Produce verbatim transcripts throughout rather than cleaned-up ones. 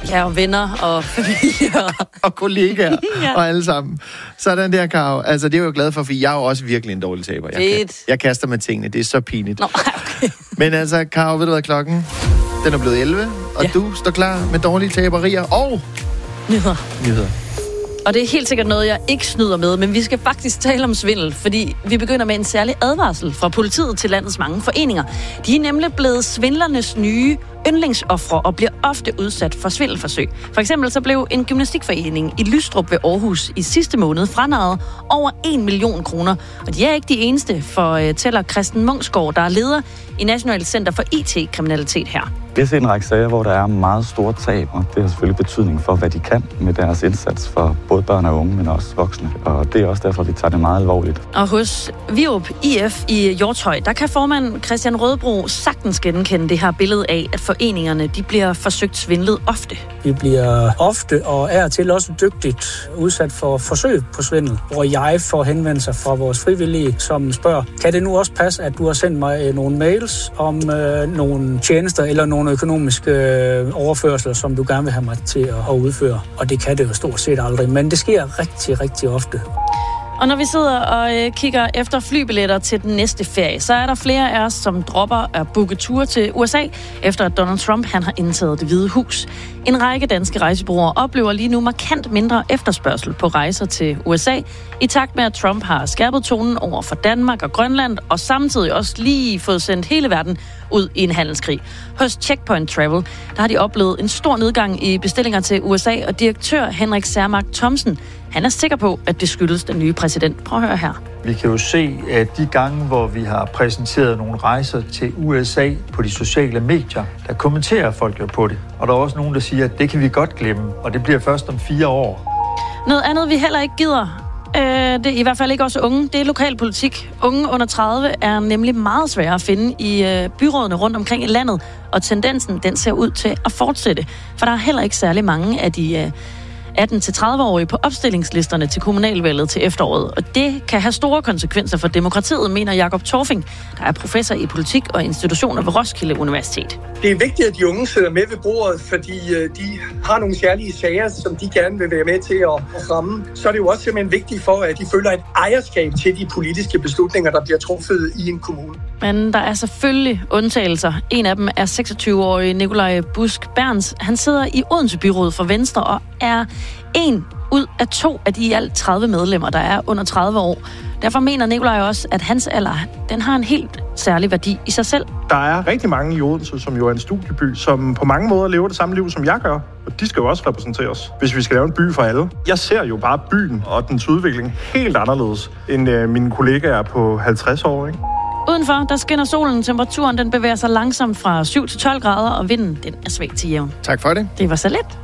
Ja, og venner og familie. og kollegaer ja. og alle sammen. Sådan der, Karo. Altså, det er jeg jo glad for, for jeg er jo også virkelig en dårlig taber. Jeg, kan, jeg kaster med tingene. Det er så pinligt. Nå, okay. Men altså, Karo, ved du hvad klokken? Den er blevet elleve, og ja. du står klar med dårlige taberier og... Nyheder. Nyheder. Og det er helt sikkert noget, jeg ikke snyder med, men vi skal faktisk tale om svindel, fordi vi begynder med en særlig advarsel fra politiet til landets mange foreninger. De er nemlig blevet svindlernes nye yndlingsoffre og bliver ofte udsat for svindelforsøg. For eksempel så blev en gymnastikforening i Lystrup ved Aarhus i sidste måned franarret over en million kroner. Og de er ikke de eneste, fortæller Christen Munksgaard, der er leder i Nationalt Center for I T-kriminalitet her. Vi har set en række sager, hvor der er meget store tab, og det har selvfølgelig betydning for, hvad de kan med deres indsats for både børn og unge, men også voksne. Og det er også derfor, vi tager det meget alvorligt. Og hos Virup I F i Hjortshøj, der kan formand Christian Rødbro sagtens genkende det her billede af, at foreningerne de bliver forsøgt svindlet ofte. Vi bliver ofte og er til også dygtigt udsat for forsøg på svindel, hvor jeg får henvendelser fra vores frivillige, som spørger, kan det nu også passe, at du har sendt mig nogle mails om øh, nogle tjenester eller nogle økonomiske øh, overførsler, som du gerne vil have mig til at, at udføre. Og det kan det jo stort set aldrig, men det sker rigtig, rigtig ofte. Og når vi sidder og øh, kigger efter flybilletter til den næste ferie, så er der flere af os, som dropper at booke ture til U S A, efter at Donald Trump han har indtaget Det Hvide Hus. En række danske rejsebureauer oplever lige nu markant mindre efterspørgsel på rejser til U S A, i takt med at Trump har skærpet tonen over for Danmark og Grønland, og samtidig også lige fået sendt hele verden ud i en handelskrig. Hos Checkpoint Travel, der har de oplevet en stor nedgang i bestillinger til U S A, og direktør Henrik Sermark Thomsen, han er sikker på, at det skyldes den nye præsident. Prøv at høre her. Vi kan jo se, at de gange, hvor vi har præsenteret nogle rejser til U S A på de sociale medier, der kommenterer folk jo på det. Og der er også nogen, der siger, at det kan vi godt glemme, og det bliver først om fire år. Noget andet, vi heller ikke gider, øh, det er i hvert fald ikke også unge, det er lokalpolitik. Unge under tredive er nemlig meget svære at finde i øh, byrådene rundt omkring i landet, og tendensen den ser ud til at fortsætte. For der er heller ikke særlig mange af de... Øh, atten til tredive-årige på opstillingslisterne til kommunalvalget til efteråret. Og det kan have store konsekvenser for demokratiet, mener Jakob Torfing, der er professor i politik og institutioner ved Roskilde Universitet. Det er vigtigt, at de unge sidder med ved bordet, fordi de har nogle særlige sager, som de gerne vil være med til at ramme. Så er det jo også simpelthen vigtigt for, at de føler et ejerskab til de politiske beslutninger, der bliver truffet i en kommune. Men der er selvfølgelig undtagelser. En af dem er seksogtyve-årige Nikolaj Busk Berns. Han sidder i Odense Byråd for Venstre og er en ud af to af de i alt tredive medlemmer, der er under tredive år. Derfor mener Nikolaj også, at hans alder, den har en helt særlig værdi i sig selv. Der er rigtig mange i Odense, som jo er en studieby, som på mange måder lever det samme liv, som jeg gør. Og de skal jo også repræsenteres, hvis vi skal lave en by for alle. Jeg ser jo bare byen og dens udvikling helt anderledes, end øh, mine kollegaer på halvtreds år, ikke? Udenfor, der skinner solen. Temperaturen den bevæger sig langsomt fra syv til tolv grader, og vinden den er svag til jævn. Tak for det. Det var så let.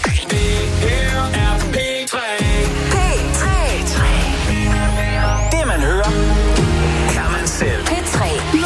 Det man hører, kan man selv. P tre.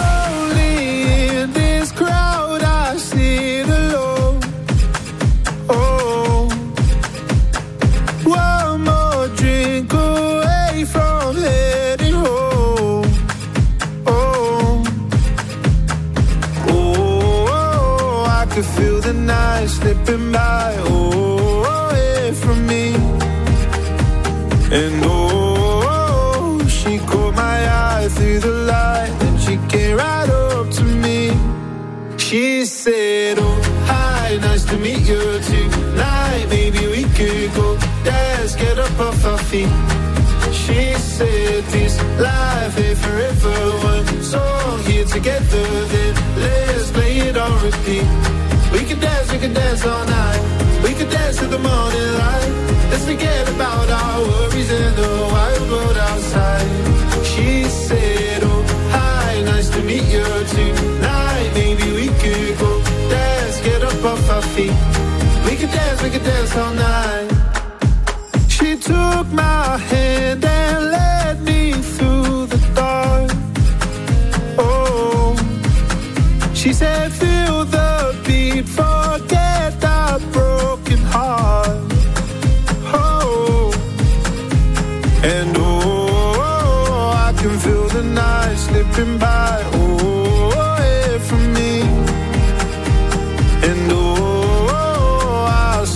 Feel the night slipping by, oh, away from me. And oh, she caught my eye through the light, and she came right up to me. She said, oh, hi, nice to meet you tonight. Maybe we could go dance, get up off our feet. She said, this life ain't forever. One song here together, then let's play it on repeat. We can dance, we can dance all night. We can dance to the morning light. Let's forget about our worries and the wild world outside. She said, oh, hi, nice to meet you tonight. Maybe we could go dance, get up off our feet. We can dance, we can dance all night. She took my hand and led me through the dark. Oh, she said, feel the beat, forget that broken heart. Oh, and oh, I can feel the night slipping by, oh, away from me. And oh, I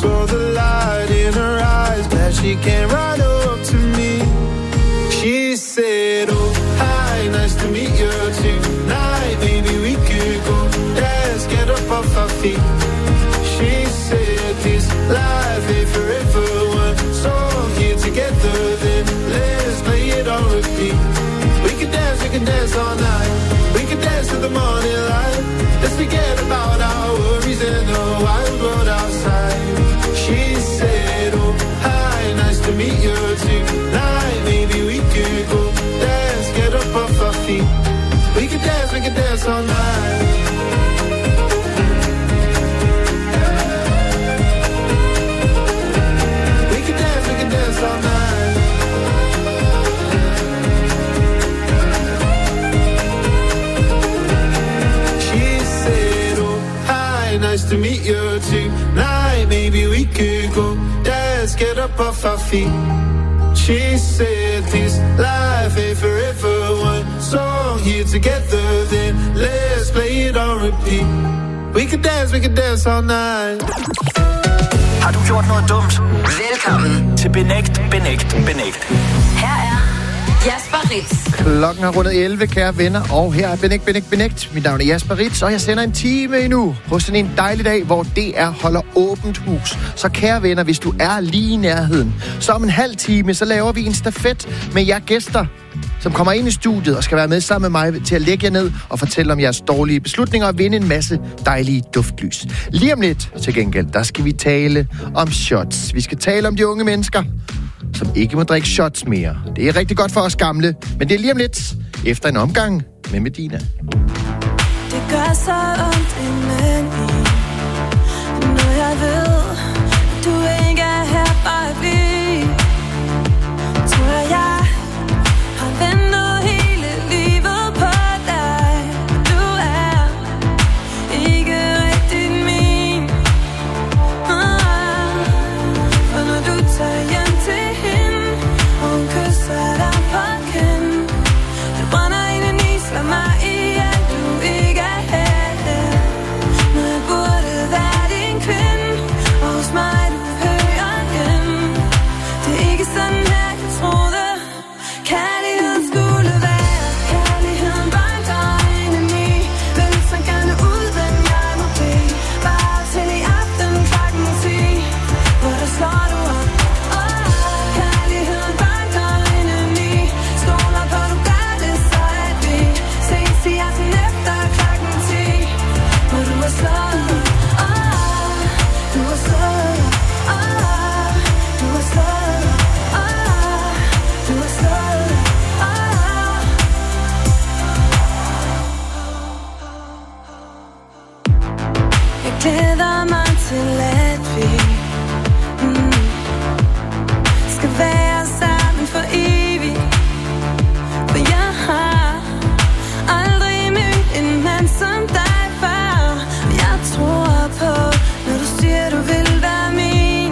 could go. Let's get up off our feet. She said this life ain't forever. One song here together, then let's play it on repeat. We could dance, we could dance all night. Har du gjort noget dumt? Velkommen til Benægt, Benægt, Benægt. Her er Jasper Ritz. Klokken har rundet elleve, kære venner, og her er Benægt, Benægt, Benægt. Mit navn er Jasper Ritz, og jeg sender en time endnu på sådan en dejlig dag, hvor D R holder åbent hus. Så kære venner, hvis du er lige i nærheden, så om en halv time, så laver vi en stafet med jer gæster, som kommer ind i studiet og skal være med sammen med mig til at lægge jer ned og fortælle om jeres dårlige beslutninger og vinde en masse dejlige duftlys. Lige om lidt, til gengæld, der skal vi tale om shots. Vi skal tale om de unge mennesker, som ikke må drikke shots mere. Det er rigtig godt for os gamle, men det er lige om lidt, efter en omgang med Medina. Det gør så ondt indeni, når jeg ved, at du ikke er her for at blive. Tror jeg har ventet hele livet på dig. Du er ikke rigtig min. Ah, for når du tager hjem til hende, og hun kysser dig på kind, det brænder ind i, slår mig ihjel, du ikke er her. Når jeg burde være din kvinde, og hos mig du hører hjem. Det er ikke sådan her, jeg troede kærligheden skulle være. Kærligheden banker indeni, vil så gerne ud, men jeg må blive. Bare til i aften klokken ti, hvor der slår du op. Åh, kærligheden banker indeni, stoler på du gør det, så at vi ses i aften efter klokken ti, hvor du er slået. Åh, du er slået. Åh, du er slået. Åh, du er slået. Jeg glæder mig til, at vi mm, skal være sammen for evigt. For jeg har aldrig mødt en mand som dig før. Jeg tror på, når du siger, du vil være min.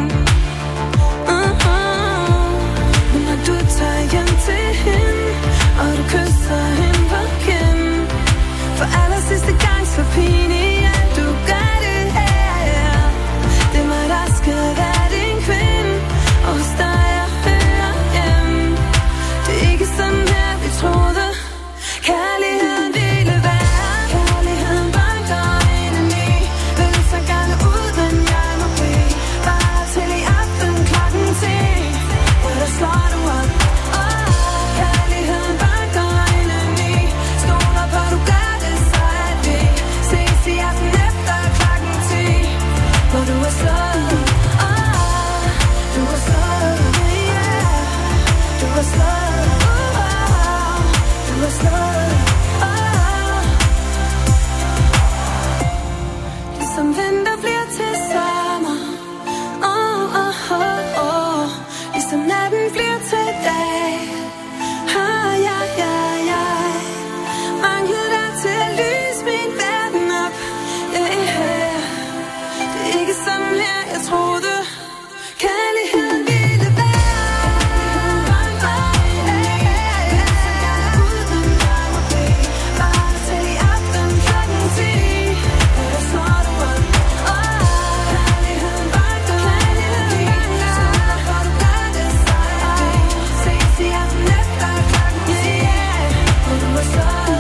Uh-huh. Men når du tager hjem til hende, og du kysser hende på kind, for aller sidste gang så pinlig, at du gør det her. Det er mig, der skal være din kvinde, og hos dig jeg hører hjem. Det er ikke sådan her, vi troede kærligheden ville være. Kærligheden banker indeni, vil så gerne ud, men jeg må blive. Bare til i aften klokken ti, hvor der slår du op. Åh, kærligheden banker indeni, stoler på du gør det, så at vi ses i aften efter klokken ti, hvor du er slået. Åh, du er slået, yeah. Du er slået. Åh, du er slået. Åh. Ligesom vinter bliver til sommer. Åh, åh, åh, åh. Ligesom natten bliver til dag. Ah, ja, ja, ja. Mangler dig til at lyse min verden op. Yeah. Det er ikke sådan her, jeg troede kærligheden ville være. Bare til i aften klokken ti, hvor der slår du op. Åh, kærligheden banker indeni, stoler på du gør det, så at vi ses i aften efter klokken ti, hvor du er slået.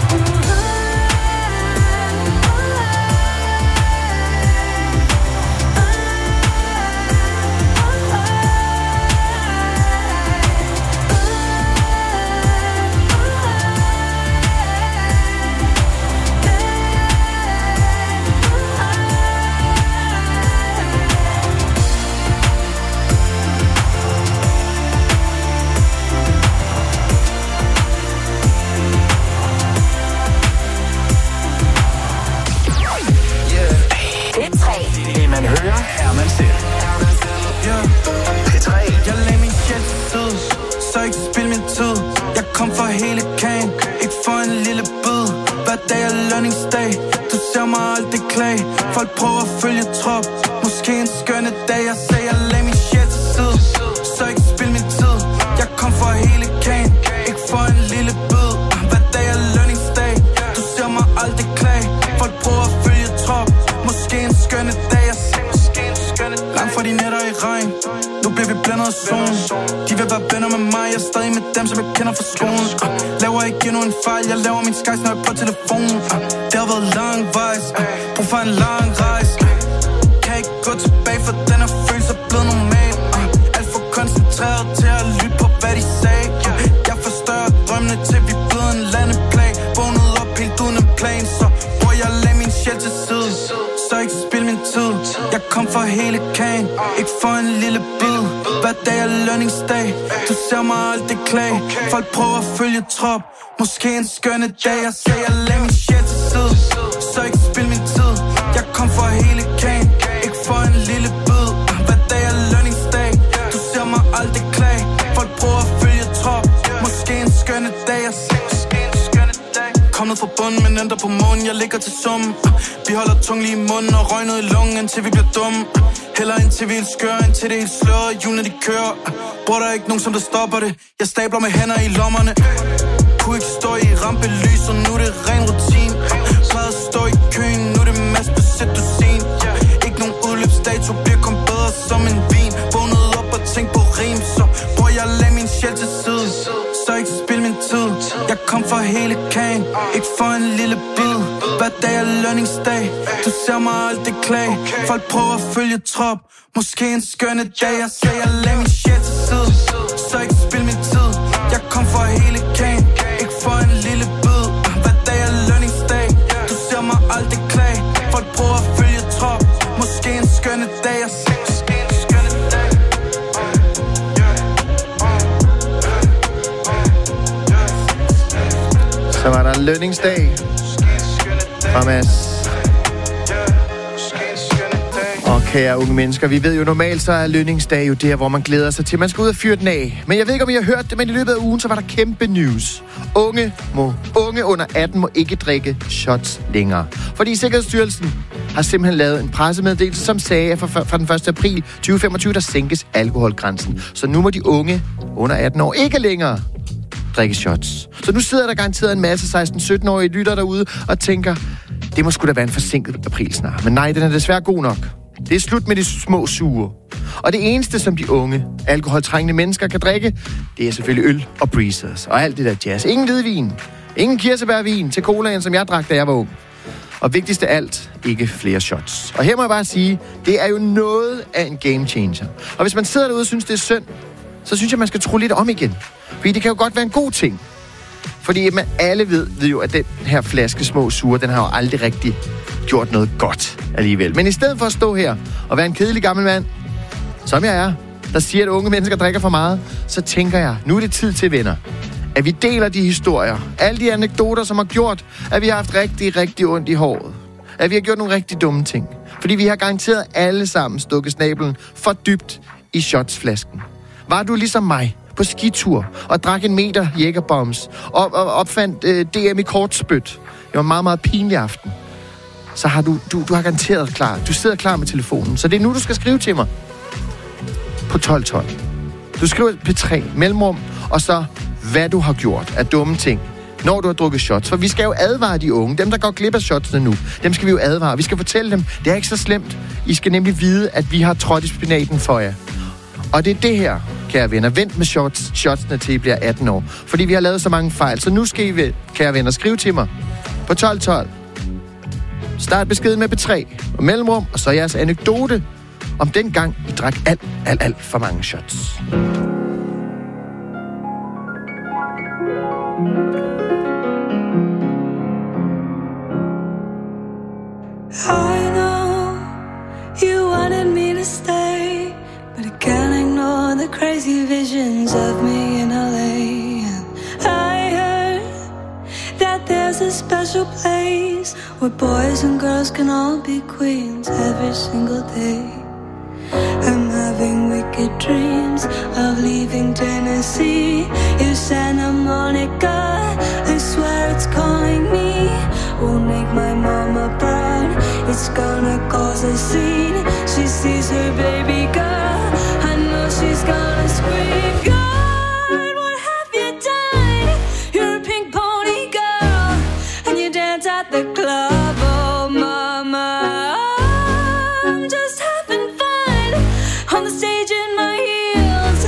Det man hører, er man selv. P tre. Jeg lagde min hjælp til side, så ikke spil min tid. Jeg kom for hele kagen, ikke for en lille bid. Hver dag er lønningsdag, du ser mig aldrig klage. Folk prøver at følge trop, måske en skønne dag, noget zone. De vil være venner med mig, jeg er stadig med dem, som jeg kender fra skolen. uh, Laver ikke endnu en fejl, jeg laver min skies, når jeg er på telefonen. uh, Det har været langvejs, uh, brug for en lang rejse. uh, Kan ikke gå tilbage, for den her følelse er blevet normal. uh, Alt for koncentreret til at lytte på, hvad de sagde. uh, Jeg forstørrer drømmene til vi er blevet en landeplan. Vågnet op helt uden en plan, så hvor jeg lagde min sjæl til side. Så ikke spil min tid. Jeg kom for hele kagen, ikke for en lille bid. Hver dag er lønningsdag, du ser mig aldrig klage. Folk prøver at følge trop, måske en skønne dag. Jeg sagde, jeg lagde min sjæl til side. Så ikke spil min tid. Jeg kom for hele kagen, ikke for en lille bid. Hver dag er lønningsdag, du ser mig aldrig klage. Folk prøver at følge trop, måske en skønne dag. Jeg sagde, kom ned fra bunden, men ændrer på månen, jeg ligger til summen. Vi holder tungen lige i munden og røg ned i lungen, indtil vi bliver dumme. Heller indtil vi er helt skøre, indtil det er helt sløret, hjulene de kører. Bror, der er ikke nogen, som der stopper det. Jeg stabler med hænder i lommerne. Kunne ikke stå i rampelys, og nu er det ren rutin. Plejede stå i køen, nu er det masse på sæt dusin. Ikke nogen udløbsdato, bliver kun bedre som en vin. Vågnede op og tænkte på rim, så bror, jeg lagde min sjæl til side. Så ikke spil min tid. Jeg kom for hele kagen, ikke for en lille bid. Hver dag er lønningsdag, du ser mig aldrig klage. Folk prøver at følge trop, måske en skønne dag. Jeg sagde, jeg lagde min sjæl til side. Så ikke spil min tid. Jeg kom for hele kagen, ikke for en lille bid. Hver dag er lønningsdag, du ser mig aldrig klage. Folk prøver at følge trop, måske en skønne dag. Jeg sagde, så var der lønningsdag fra Mads. Og kære unge mennesker, vi ved jo normalt, så er lønningsdag jo der, hvor man glæder sig til, man skal ud og fyre den af. Men jeg ved ikke, om I har hørt det, men i løbet af ugen, så var der kæmpe news. Unge, må, unge under atten må ikke drikke shots længere. Fordi Sikkerhedsstyrelsen har simpelthen lavet en pressemeddelelse, som sagde, at fra den første april tyve femogtyve, der sænkes alkoholgrænsen. Så nu må de unge under atten år ikke længere drikke shots. Så nu sidder der garanteret en masse seksten sytten-årige lytter derude og tænker, det må sgu da være en forsinket april snart. Men nej, den er desværre god nok. Det er slut med de små suger. Og det eneste, som de unge, alkoholtrængende mennesker kan drikke, det er selvfølgelig øl og breezers og alt det der jazz. Ingen hvidvin, ingen kirsebærvin til colaen, som jeg drak, da jeg var ung. Og vigtigst af alt, ikke flere shots. Og her må jeg bare sige, det er jo noget af en game changer. Og hvis man sidder derude og synes, det er synd, så synes jeg, man skal tro lidt om igen. Fordi det kan jo godt være en god ting. Fordi man alle ved, ved jo, at den her flaske små sure, den har jo aldrig rigtig gjort noget godt alligevel. Men i stedet for at stå her og være en kedelig gammel mand, som jeg er, der siger, at unge mennesker drikker for meget, så tænker jeg, nu er det tid til, venner, at vi deler de historier, alle de anekdoter, som har gjort, at vi har haft rigtig, rigtig ondt i håret. At vi har gjort nogle rigtig dumme ting. Fordi vi har garanteret alle sammen stukket snablen for dybt i shotsflasken. Var du ligesom mig på skitur og drak en meter Jägerbombs og, og opfandt øh, D M i kortspyt. Det var en meget, meget pinlig aften. Så har du, du, du har garanteret klar. Du sidder klar med telefonen. Så det er nu, du skal skrive til mig på tolv tolv. Du skriver P tre, mellemrum, og så hvad du har gjort af dumme ting, når du har drukket shots. For vi skal jo advare de unge. Dem, der går glip af shotsene nu, dem skal vi jo advare. Vi skal fortælle dem, det er ikke så slemt. I skal nemlig vide, at vi har trådt i spinaten for jer. Og det er det her, kære venner. Vent med shots, shotsene til I bliver atten år. Fordi vi har lavet så mange fejl. Så nu skal I, kære venner, skrive til mig på tolv tolv. Start beskeden med P tre og mellemrum, og så jeres anekdote om den gang, I drak alt, alt, alt for mange shots. I know you wanted me to stay, but I can't ignore the crazy visions of me in L A. And I heard that there's a special place where boys and girls can all be queens every single day. I'm having wicked dreams of leaving Tennessee. You Santa Monica, I swear it's calling me. Won't make my mama proud, it's gonna cause a scene. She sees her baby girl, I know she's gonna scream. God, what have you done? You're a pink pony girl, and you dance at the club. Oh mama, I'm just having fun on the stage in my heels.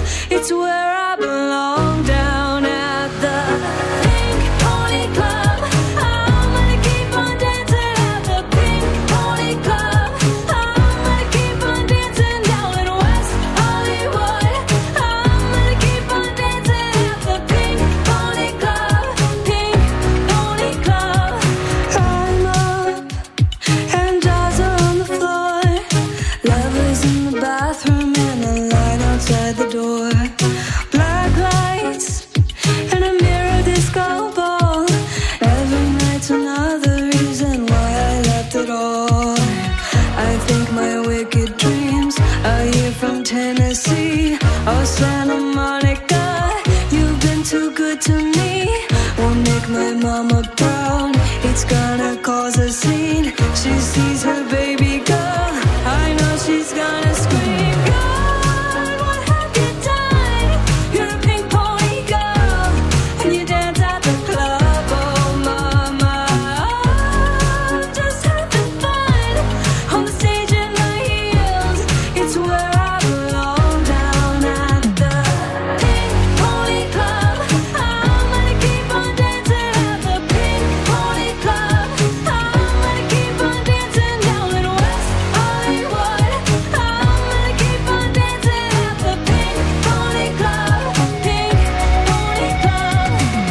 Are you from Tennessee or Santa Monica? You've been too good to me. Won't make my mama proud. It's gonna cause a scene. She sees her baby girl. I know she's gonna scream. God, what have you done? You're a pink pony girl, and you dance at the club. Oh, mama, I'm just having fun on the stage in my heels. It's where I belong, down at the Pink Pony Club. I'm gonna keep on dancing at the Pink Pony Club. I'm gonna keep on dancing down in West Hollywood. I'm gonna keep on dancing at the Pink Pony Club. Pink Pony Club.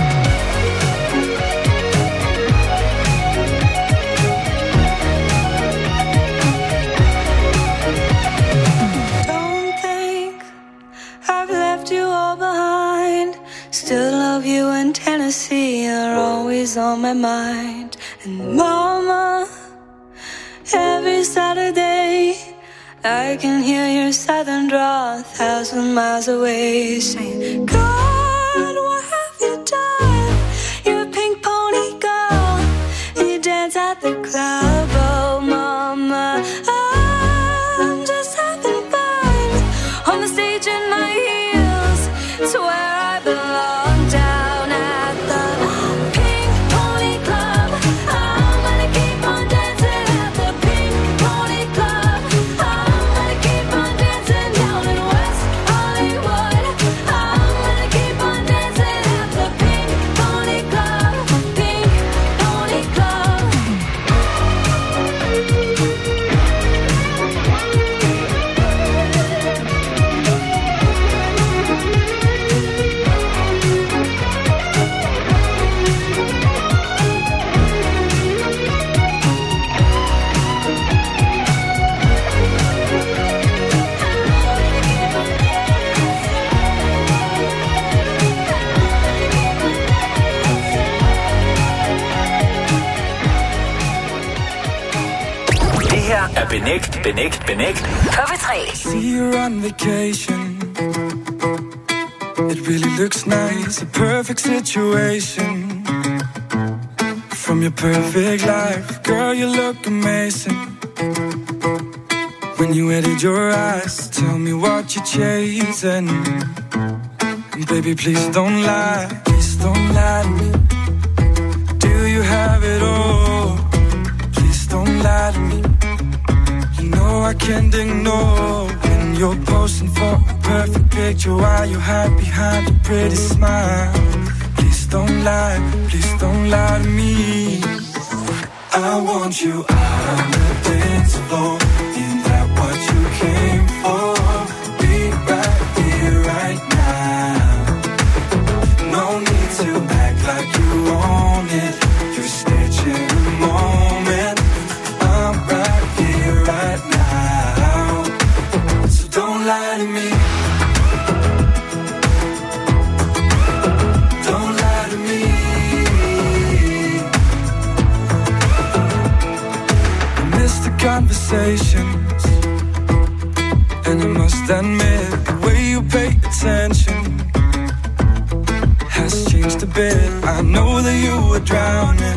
Don't think I've left you all behind. Still love you in Tennessee. You're always on my mind. And mama, every Saturday I can hear your southern drawl a thousand miles away, saying, God, what have you done? You're a pink pony girl, and you dance at the club. Oh, mama, I'm just having fun on the stage in my heels. It's where I belong, down at the Pink Pony Club. I'm gonna keep on dancing at the Pink Pony Club. I'm gonna keep on dancing down in West Hollywood. I'm gonna keep on dancing at the Pink Pony Club. Pink Pony Club. Det her er Benægt, Benægt, Benægt på P tre. See you're on vacation. It really looks nice, a perfect situation. From your perfect life, girl, you look amazing. When you edit your eyes, tell me what you're chasing. And baby, please don't lie, please don't lie to me. Do you have it all? Please don't lie to me. You know I can't ignore when you're posing for a perfect picture while you hide behind a pretty smile. Please don't lie, please don't lie to me. I want you out on the dance floor. Is that what you came for? Be right here, right now. No need to act like you own it. You're stitching the moment. I'm right here, right now. So don't lie to me. Don't lie to me. I miss the conversations, and I must admit the way you pay attention has changed a bit. I know that you were drowning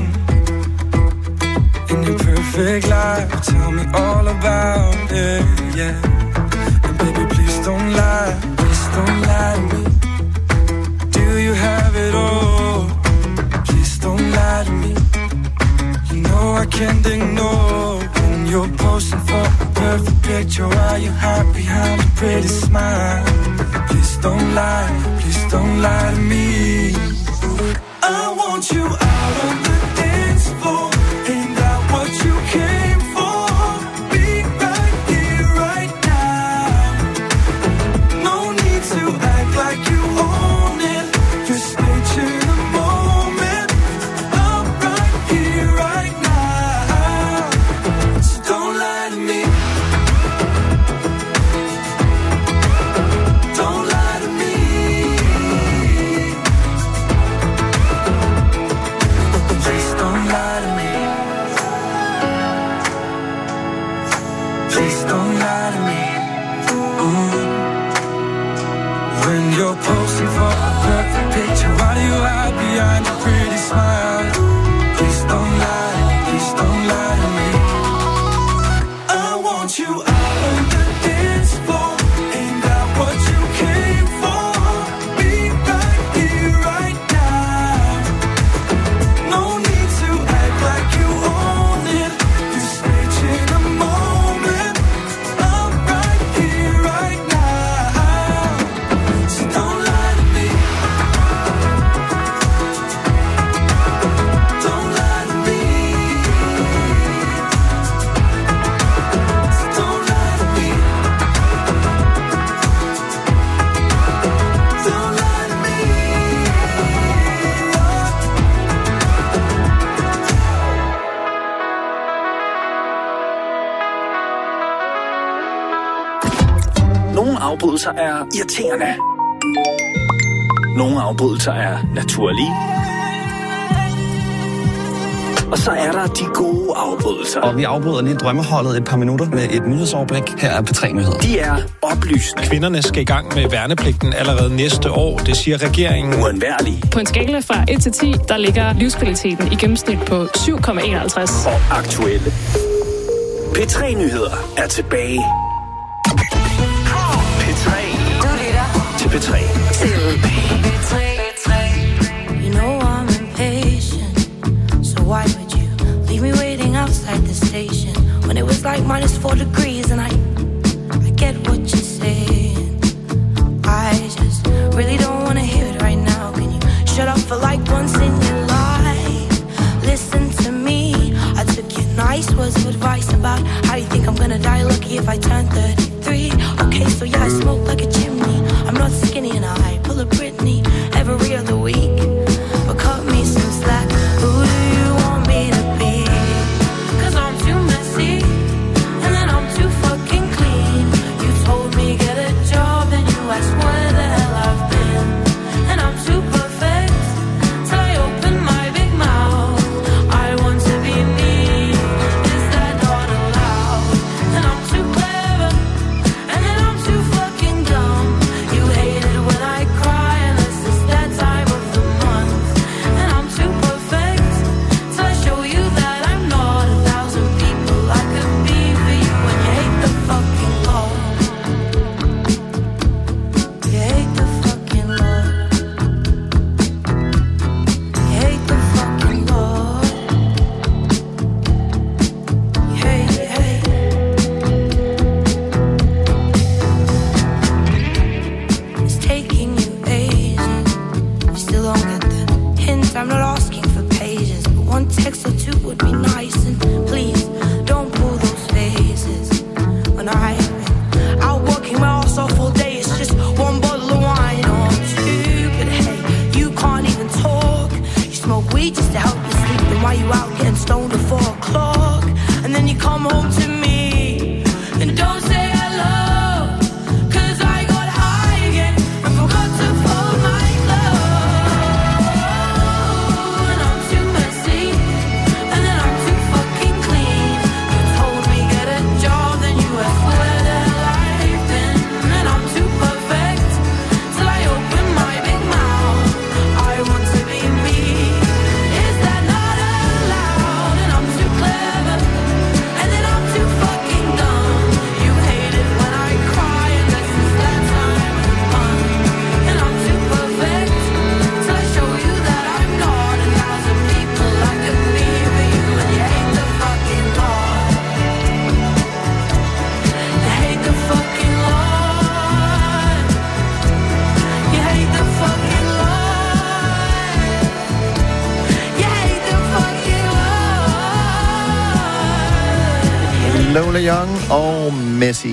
in your perfect life. Tell me all about it, yeah. And baby, please don't lie, please don't lie to me. Do you have it all? Please don't lie to me. You know I can't ignore when you're posing for a perfect picture while you hide behind a pretty smile. Please don't lie, please don't lie to me. I want you out on the dance floor. Ain't that what you came for? Be right here, right now. No need to act like you own it. Just stitching the moment. I'm right here, right now. So don't lie to me. Don't lie to me. smile. Please don't lie, please don't lie to me. I want you out on the dance floor. Ain't that what you came for? Be right here, right now. No need to act like you own it. This stage in a moment. I'm right here, right now. So don't lie to me. Don't lie to me. So don't lie to me. Don't lie to me. Nogle afbrydelser er irriterende. Nogle afbrydelser er naturlige. Og så er der de gode afbrydelser. Og vi afbryder lige drømmeholdet et par minutter med et nyhedsoverblik. Her er P tre Nyheder. De er oplysende. Kvinderne skal i gang med værnepligten allerede næste år, det siger regeringen. Uundværlige. På en skala fra et til ti, der ligger livskvaliteten i gennemsnit på syv komma enoghalvtreds. Og aktuelle. P tre Nyheder er tilbage. P tre. Du lytter Til P tre. til P tre. You know I'm impatient, so why would you leave me waiting outside the station when it was like minus four degrees and I, I get what you're saying. I just really don't want to hear it right now. Can you shut up for like once in your life? Listen to me. I took your nice words of advice about how you think I'm gonna die lucky if I turn thirty-three. Okay, so yeah, I smoke like a chimney. I'm not skinny and I pull a Britney every other week. But cut me some slack. Who do you want me to be? 'Cause I'm too messy and then I'm too fucking clean. You told me get a job and you asked where the hell I've been. And I'm too perfect till I open my big mouth. I want to be me. Is that not allowed? And I'm too clever and then I'm too fucking dumb. You hate it when I cry unless it's that time of the month. And I'm too perfect till I show you that I'm not a thousand people I could be for you. And you hate the fucking law. You hate the fucking law. You hate the fucking law. You hate, you hate. It's taking you ages. You still don't get the hint. I'm not asking for pages, but one text or two would be nice. And please don't pull those faces when I've been out working my ass off all day. It's just one bottle of wine or two. But hey, you can't even talk. You smoke weed just to help you sleep. Then why you out getting stoned at four o'clock? And then you come home to me and don't say hello. 'Cause I got high again and forgot to fold my clothes. And I'm too messy and then I'm too fucking clean. You told me get a job, then you asked where the hell I've been. And I'm too perfect till I open my big mouth. I want to be me. Is that not allowed? And I'm too clever and then I'm too fucking dumb. You hate it when I cry unless it's that time of the month. And I'm too perfect till I show you that I'm not a thousand people I could be for you. And you hate the fucking law. You hate the fucking law. You hate the fucking law. You hate the fucking law. Lola Young og Messi.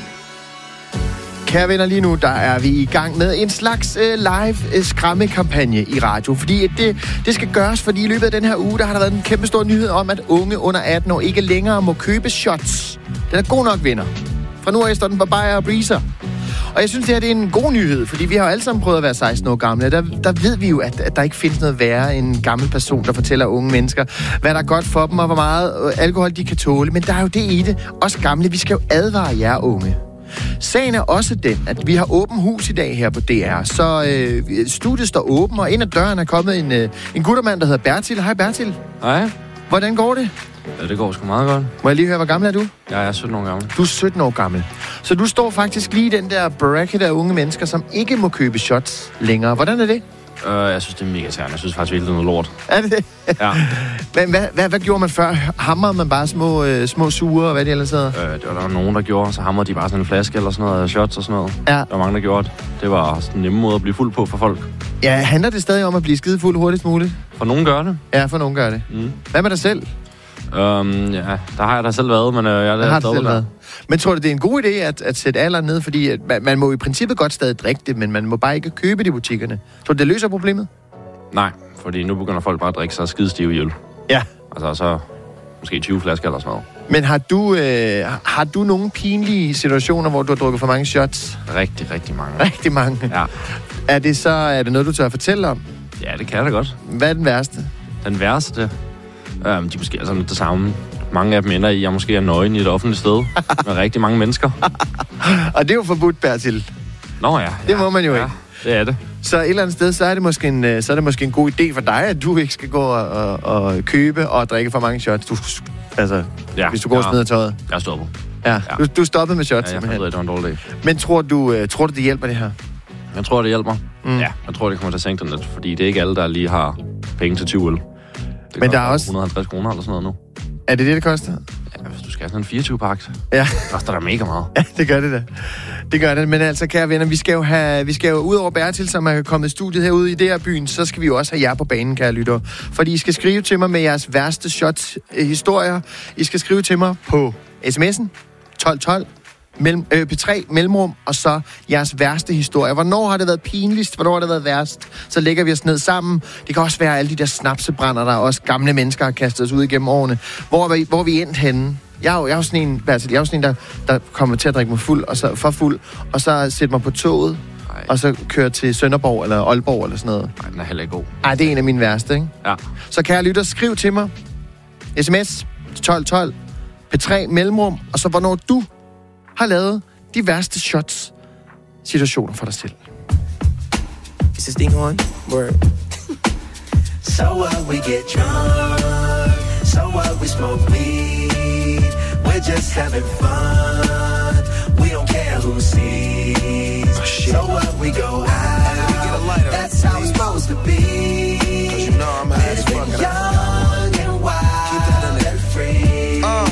Kære venner, lige nu der er vi i gang med en slags øh, live øh, skræmmekampagne i radio. Fordi det, det skal gøres, fordi i løbet af den her uge, der har der været en kæmpe stor nyhed om, at unge under atten år ikke længere må købe shots. Den er god nok, venner. Fra nu af står den på Bayer og Breezer. Og jeg synes, det her det er en god nyhed, fordi vi har jo alle sammen prøvet at være seksten år gamle. Der, der ved vi jo, at, at der ikke findes noget værre end en gammel person, der fortæller unge mennesker, hvad der er godt for dem, og hvor meget alkohol de kan tåle. Men der er jo det i det. Os gamle, vi skal jo advare jer unge. Sagen er også den, at vi har åben hus i dag her på D R, så øh, studiet står åben, og ind ad døren er kommet en, øh, en guttermand, der hedder Bertil. Hej Bertil. Hej. Hvordan går det? Ja, det går sgu meget godt. Må jeg lige høre, hvor gammel er du? Jeg er sytten år gammel. Du er sytten år gammel. Så du står faktisk lige i den der bracket af unge mennesker, som ikke må købe shots længere. Hvordan er det? Uh, jeg synes, det er mega tærende. Jeg synes faktisk virkelig, det er noget lort. Er det det? Ja. Men hvad, hvad, hvad gjorde man før? Hamrede man bare små, øh, små sure, og hvad det ellers hedder? Uh, det var der nogen, der gjorde. Så hamrede de bare sådan en flaske eller sådan noget, shots og sådan noget. Ja. Der var mange, der gjorde det. Det var sådan en nemme måde at blive fuld på for folk. Ja, handler det stadig om at blive skidefuld hurtigst muligt? For nogen gør det. Ja, for nogen gør det. Mm. Hvad med dig selv? Um, ja, der har jeg da selv været, men uh, jeg er der har selv været. Men tror du, det er en god idé at, at sætte alderen ned? Fordi at man, man må i princippet godt stadig drikke det, men man må bare ikke købe det i butikkerne. Tror du, det løser problemet? Nej, fordi nu begynder folk bare at drikke sig skidestive i øl. Ja. Altså så måske tyve flasker eller sådan noget. Men har du, øh, har du nogle pinlige situationer, hvor du har drukket for mange shots? Rigtig, rigtig mange. Rigtig mange? Ja. Er det så er det noget, du tør at fortælle om? Ja, det kan jeg da godt. Hvad er den værste? Den værste? Øhm, de er måske altså det samme. Mange af dem ender i, at jeg måske er nøgen i et offentligt sted med rigtig mange mennesker. Og det er jo forbudt, Bertil. Nå ja. Det ja, må man jo ja, ikke. Det er det. Så et eller andet sted, så er det måske en, så er det måske en god idé for dig, at du ikke skal gå og, og, og købe og drikke for mange shots. Du, altså, ja, hvis du går ja, og smider tøjet. Jeg er stoppet. Ja, ja. Du, du er stoppet med shots. Ja, jeg fandt ud af, det var en dårlig dag. Men tror du, uh, tror du, det hjælper det her? Jeg tror, det hjælper. Mm. Ja, jeg tror, det kommer til at sænke den lidt, fordi det er ikke alle, der lige har penge til tyve øl. Det men der er også et hundrede og halvtreds kroner eller sådan noget nu. Er det det, det koster? Ja, hvis du skal have sådan en fireogtyve pakke, ja. Det koster der mega meget. Ja, det gør det da. Det gør det. Men altså, kære venner, vi skal jo have, vi skal jo ud over Bertil, som er kommet i studiet herude i D R-byen, så skal vi jo også have jer på banen, kære lytter. Fordi I skal skrive til mig med jeres værste shot-historier. I skal skrive til mig på sms'en tolv tolv, mellem, øh, P tre, mellemrum, og så jeres værste historie. Hvornår har det været pinligst? Hvornår har det været værst? Så lægger vi os ned sammen. Det kan også være alle de der snapsebrænder, der også gamle mennesker har kastet os ud igennem årene. Hvor er vi, hvor er vi endt henne? Jeg er jo, jeg er jo sådan en, altså, jeg er jo sådan en der, der kommer til at drikke mig fuld, og så, for fuld, og så sætte mig på toget, Ej. og så køre til Sønderborg eller Aalborg eller sådan noget. Nej, den er heller ikke god. Ej, det er en af mine værste, ikke? Ja. Så kære lytter, skriv til mig. sms tolv tolv, P tre, mellemrum, og så hvornår du har lavet de værste shots situationer for dig selv. Is this thing on? Word. So what, we get drunk. So what, we smoke weed. We're just having fun. We don't care who sees. Oh, shit. So what, we go out. We get a lighter. That's how it's supposed to be. Cause you know I'm high as fuck. Young and wild and free. Uh.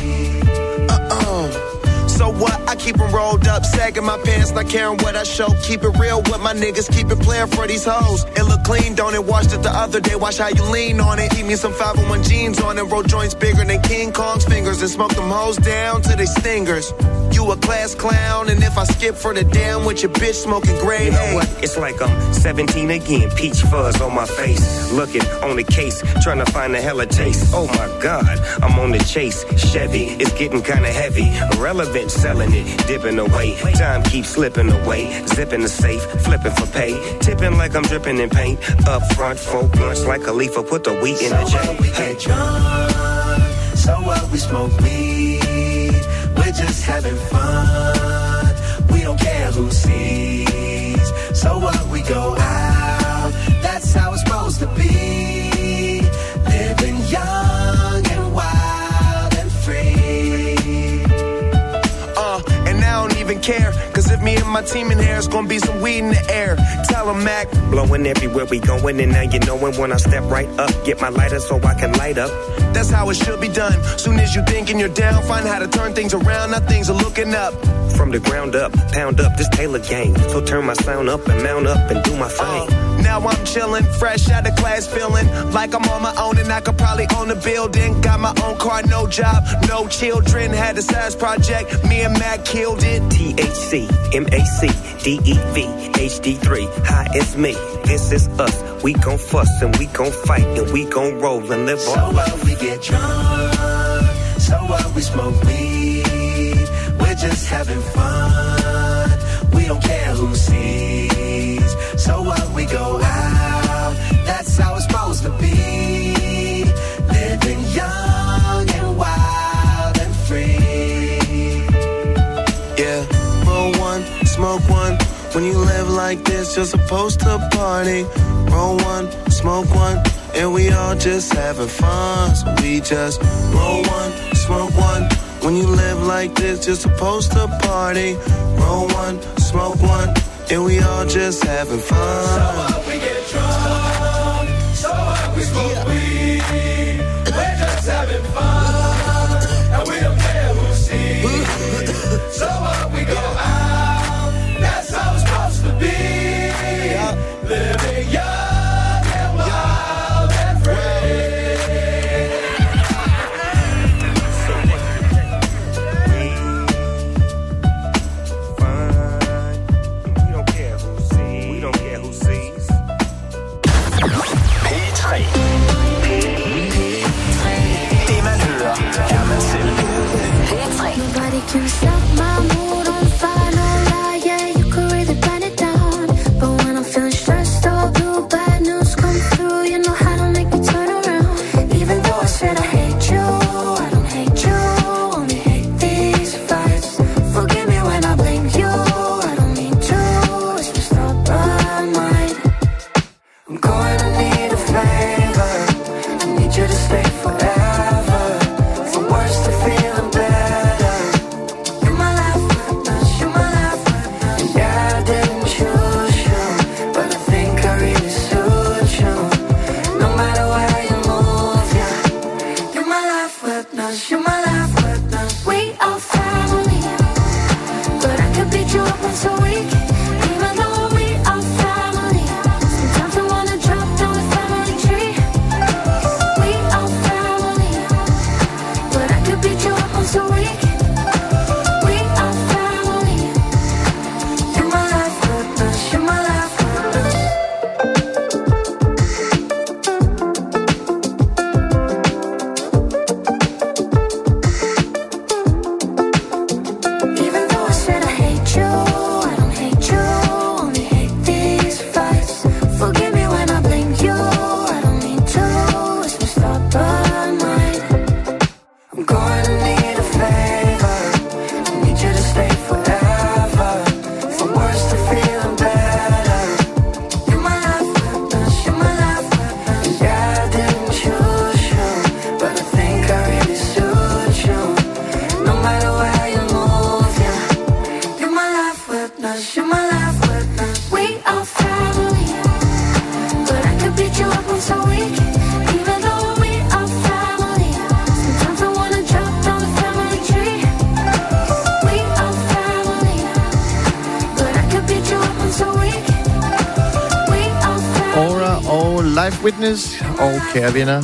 So what? I keep them rolled up, sagging my pants, not caring what I show. Keep it real with my niggas, keep it playing for these hoes. It look clean, don't it? Washed it the other day, watch how you lean on it. Keep me some five oh one jeans on it, roll joints bigger than King Kong's fingers, and smoke them hoes down to they stingers. You a class clown, and if I skip for the damn with your bitch smoking gray. You know what? It's like I'm seventeen again, peach fuzz on my face. Looking on the case, trying to find a hella taste. Oh my God, I'm on the chase. Chevy, it's getting kinda heavy. Irrelevant, selling it, dipping away. Time keeps slipping away. Zipping the safe, flipping for pay. Tipping like I'm dripping in paint. Up front, four blunts like a leaf, put the wheat in the J. J. We get drunk, so what, we smoke weed. We're just having fun. We don't care who sees. So what, we go out. That's how it's supposed to be. Living young and wild and free. Uh, and I don't even care. Cause if me and my team in here, it's gonna be some weed in the air. Tell 'em Mac. Blowing everywhere we going, and now you knowin' when I step right up. Get my lighter so I can light up. That's how it should be done. Soon as you thinking you're down, find how to turn things around. Now things are looking up. From the ground up, pound up this Taylor gang. So turn my sound up and mount up and do my thing. Uh, now I'm chillin', fresh out of class, feeling like I'm on my own and I could probably own a building. Got my own car, no job, no children. Had a size project, me and Mac killed it. T H C, M A C, D E V, H D three. Hi, it's me. This is us. We gon' fuss and we gon' fight and we gon' roll and live on. So what, we get drunk. So what, we smoke weed. We're just having fun. We don't care who sees. So what, we go out. That's how it's supposed to be. Living young and wild and free. Yeah, well, smoke one. When you live like this, you're supposed to party. Roll one, smoke one, and we all just having fun. So we just roll one, smoke one. When you live like this, you're supposed to party. Roll one, smoke one, and we all just having fun. So what, we get drunk. So what, we smoke weed. We're just having fun, and we don't care who sees. So what, we go out. That's how it's supposed to be. Living young and wild and free. Fine. We don't care who sees. We don't care who sees. P tre. Det man hører, er man selv. P tre. Nobody can stop my mood on fire, no lie, yeah, you could really burn it down. But when I'm feeling stressed or blue, bad news come through, you know how to make me turn around. Even though I said I hate you, I don't hate you, only hate these fights. Forgive me when I blame you, I don't mean to, it's just not my mind. I'm going to need a favor, I need you to stay forever. From worse to feeling better. You're my life witness, you're my life witness. And yeah, I didn't choose you, but I think I really suit you. No matter where you move, yeah. You're my life witness, you're my life witness. We are family, but I could beat you up once a week. Even though we are family, sometimes I wanna drop down the family tree. We are family, but I could beat you up once a week. We are family. You're my life witness, you're my life witness. Even though I said I hate you, I don't hate you, only hate these fights. Forgive me when I blame you, I don't mean to, it's just not by mine. I'm going to need a favor, I need you to stay forever. From worse to feeling better. You're my life witness, you're my life witness. And yeah, I didn't choose you, but I think I really suit you. No matter where you move, yeah. You're my life witness, you're my life witness. We are family, but I could beat you up once a week. Even though we are family, sometimes I wanna drop down the family tree. We are family, but I could beat you up once a week. We are family. Aura og Life Witness. Og kære venner,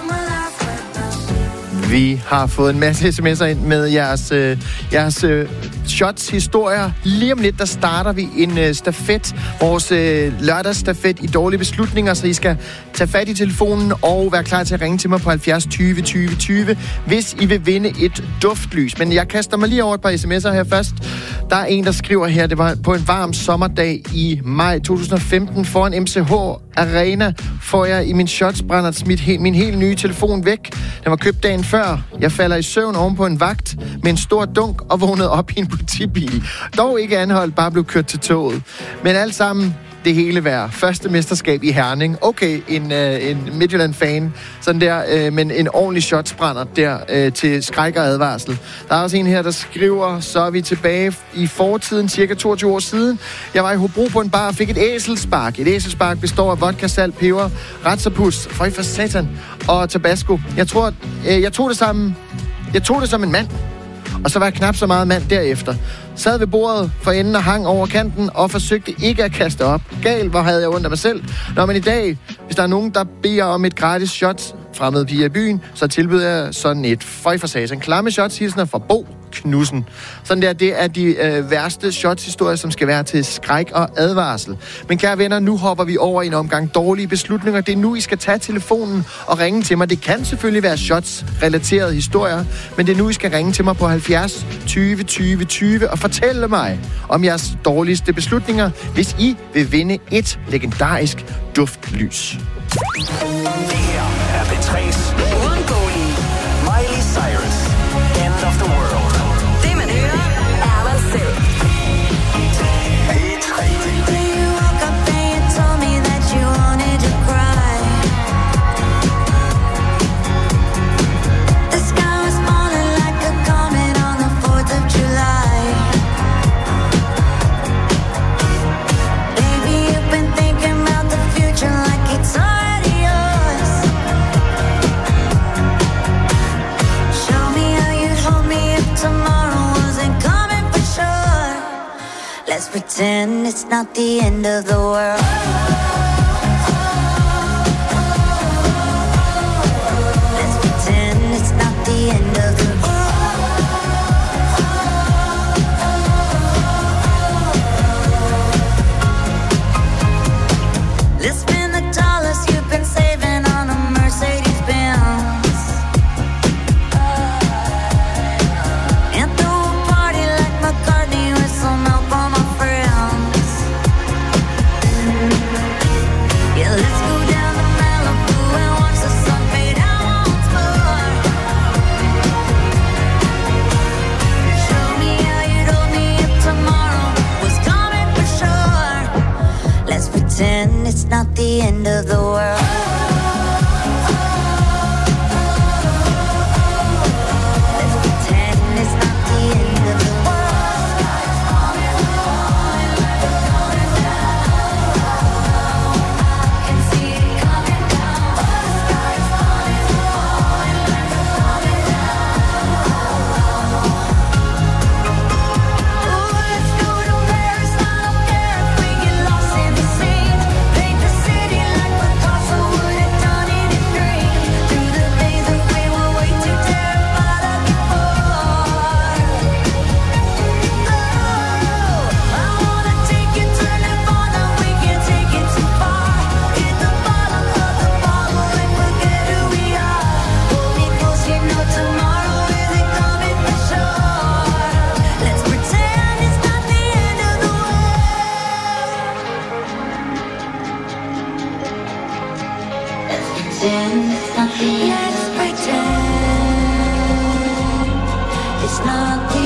vi har fået en masse sms'er ind med jeres, øh, jeres øh, shots, historier. Lige om lidt, der starter vi en øh, stafet, vores øh, lørdagsstafet i dårlige beslutninger, så I skal tage fat i telefonen og være klar til at ringe til mig på halvfjerds tyve tyve tyve, hvis I vil vinde et duftlys. Men jeg kaster mig lige over et par sms'er her først. Der er en, der skriver her, det var på en varm sommerdag i maj to tusind og femten foran M C H Arena, får jeg i min shotsbrænder smidt he- min helt nye telefon væk. Den var købt dagen før. Jeg falder i søvn oven på en vagt med en stor dunk og vågnede op i en politibil. Dog ikke anholdt, bare blev kørt til toget. Men alt sammen det hele værd. Første mesterskab i Herning. Okay, en, øh, en Midtjylland-fan. Sådan der, øh, men en ordentlig shotsbrænder der øh, til skræk og advarsel. Der er også en her, der skriver, så er vi tilbage i fortiden, cirka toogtyve år siden. Jeg var i Hobro på en bar og fik et æselspark. Et æselspark består af vodka, salt, peber, retsapus, føj for satan og tabasco. Jeg tror, øh, jeg tog det sammen. Jeg tog det som en mand. Og så var jeg knap så meget mand derefter. Sad ved bordet for enden og hang over kanten og forsøgte ikke at kaste op. Gal, hvor havde jeg ondt af mig selv. Nå, men i dag, hvis der er nogen, der beder om et gratis shot, fremmede piger i byen, så tilbyder jeg sådan et føj for satan. Klamme shots, hilsner fra Bo Knudsen. Sådan der, det er de øh, værste shots-historier, som skal være til skræk og advarsel. Men kære venner, nu hopper vi over i en omgang dårlige beslutninger. Det er nu, I skal tage telefonen og ringe til mig. Det kan selvfølgelig være shots-relaterede historier, men det er nu, I skal ringe til mig på halvfjerds tyve tyve tyve og fortælle mig om jeres dårligste beslutninger, hvis I vil vinde et legendarisk duftlys. Det her er P tre's uundgåelige Miley Cyrus, End of the World. Det man hører, er man selv. Let's pretend it's not the end of the world. Let's pretend it's not the end of the world. Let's spend the dollars you've been saving on a Mercedes Benz. And throw a party like McCartney with some help on my friends. Yeah, let's go down to Malibu and watch the sun fade out once more. Show me how you told me if tomorrow was coming for sure. Let's pretend it's not the end of the world. Let's pretend it's not the end of the world. Can see it coming down. Ooh, let's go to Paris, I don't care if we get lost in the scene. Paint the city like Picasso would have done it in dreams. Through the days that we were way too terrified of before. Oh, I wanna take you to Nirvana, we can't take it too far. Hit the bottom of the bottle and forget who we are. Hold me close, you know tomorrow isn't coming for sure. Let's pretend it's not the end of the world. Let's pretend it's not the end. Let's pretend it's not the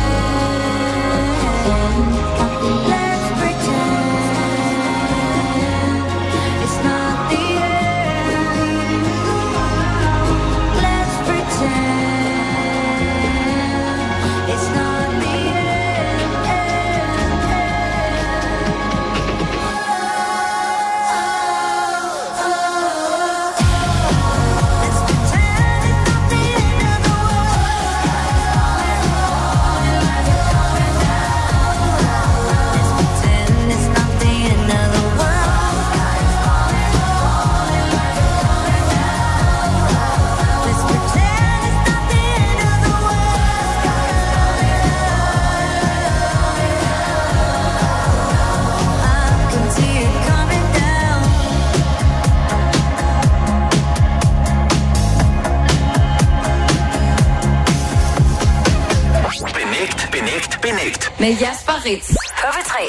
end. Let's pretend it's not the end. Let's pretend it's not the Benægt, benægt, benægt. Med Jasper Ritz på P tre.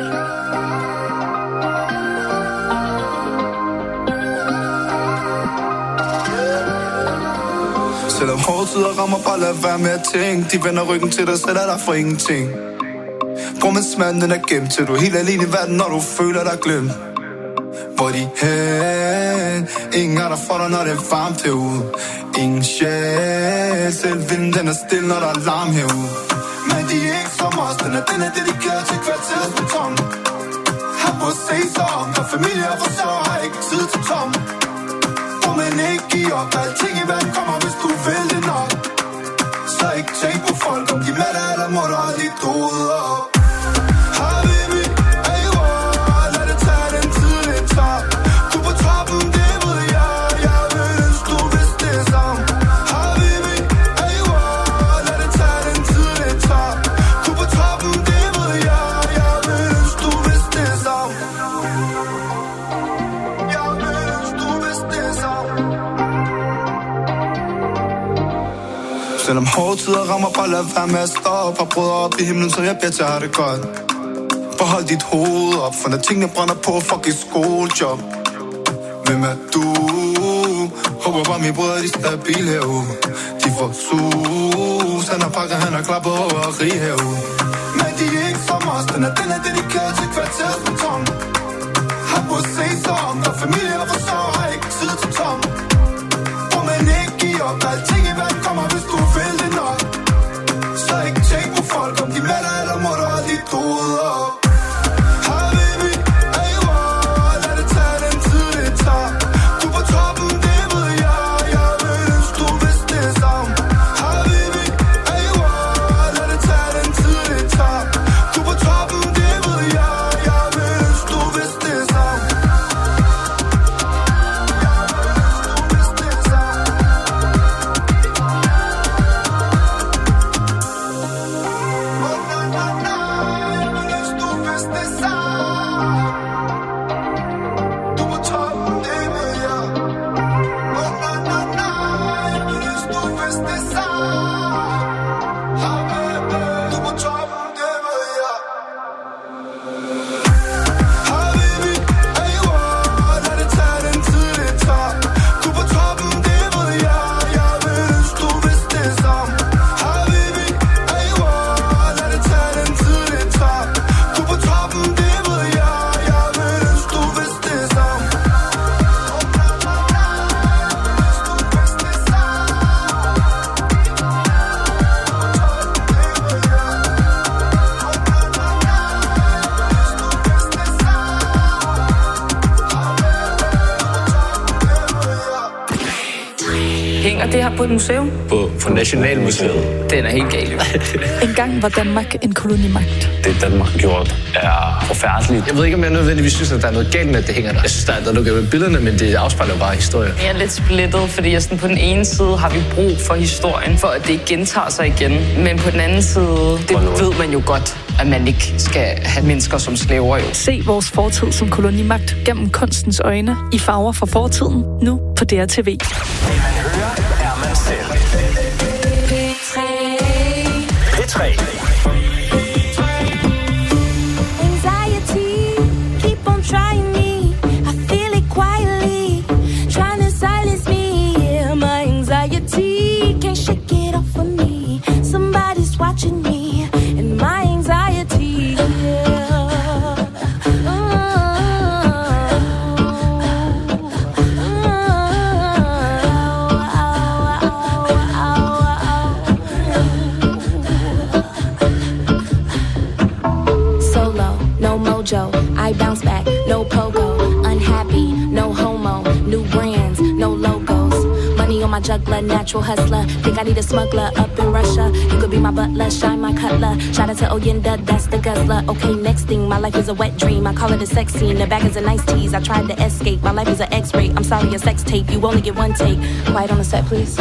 Selvom hårde tider rammer, bare lad være med at tænke. De vender ryggen til dig, sætter dig for ingenting. Brug med smerten, den er gemt, til du er helt alene i verden, når du føler dig glemt. Hvor de hen? Ingen er der for dig, når det er varmt herude. Ingen sjæl, selv vinden den er stille, når der er larm herude. Men de er ikke som os, den er, den er dedikeret til kvarterets beton. Har på at se sig om, når familie og forsørger har ikke tid til tom. Hvor man ikke giver op, alting i verden kommer, hvis du vil det nok. Så ikke tænk på folk, om de med dig, eller må du holde dit hoved op. Har vi vi, ey, wow, lad det tage den tid, det tager. Du på toppen, det ved jeg, jeg vil ønske, du vidste det samme. Har vi vi, ey, wow, lad det tage den tid, det tager. Du på toppen, det ved jeg, jeg vil ønske, du vidste det samme. Jeg vil ønske, du vidste det samme. Selvom hårde tider rammer, bare lad være med at stoppe. Har brødre op i himlen, så jeg bliver til at have det godt. Behold dit hoved op, for når tingene brænder på, fuck et skolejob. Hvem er du? Håber bare mine brødre, de er stabile herude. De får sus, han har pakket, han har klappet over rig herude. Men de er ikke som os, den er, den er dedikeret til kvarterets beton. Har på at se sig om, når familie og forsørger har ikke tid til tom. Hvor man ikke giver op, alting i verden kommer, hvis du vil det nok. Så ikke tænk på folk, om de med dig, eller må du holde dit hoved op. Har vi vi, ey, wow, lad det tage den tid, det tager. Du på toppen, det ved jeg, jeg vil ønske, du vidste det samme. Har vi vi, ey, wow, lad det tage den tid, det tager. Du på toppen, det Hænger det her på et museum? På, på Nationalmuseet. Den er helt gal. En gang var Danmark en kolonimagt. Det Danmark har gjort er forfærdeligt. Jeg ved ikke, om jeg nødvendigvis synes, at der er noget galt med, at det hænger der. Jeg synes, der er noget med billederne, men det afspejler jo bare historien. Jeg er lidt splittet, fordi jeg sådan, på den ene side har vi brug for historien, for at det ikke gentager sig igen. Men på den anden side, det ved man jo godt, at man ikke skal have mennesker som slaver jo. Se vores fortid som kolonimagt gennem kunstens øjne i Farver fra fortiden, nu på D R T V. P tre. Watching me and my anxiety. Solo, no mojo. I bounce back, no pogo. Unhappy, no homo. New brands, no logos. Money on my juggler, natural hustler. Think I need a smuggler up in Russia. You could be my butler, shine my cutler. Shout out to Oyenda, that's the guzzler. Okay, next thing, my life is a wet dream. I call it a sex scene. The bag is a nice tease. I tried to escape. My life is an X-ray. I'm sorry, a sex tape. You only get one take. Quiet on the set, please.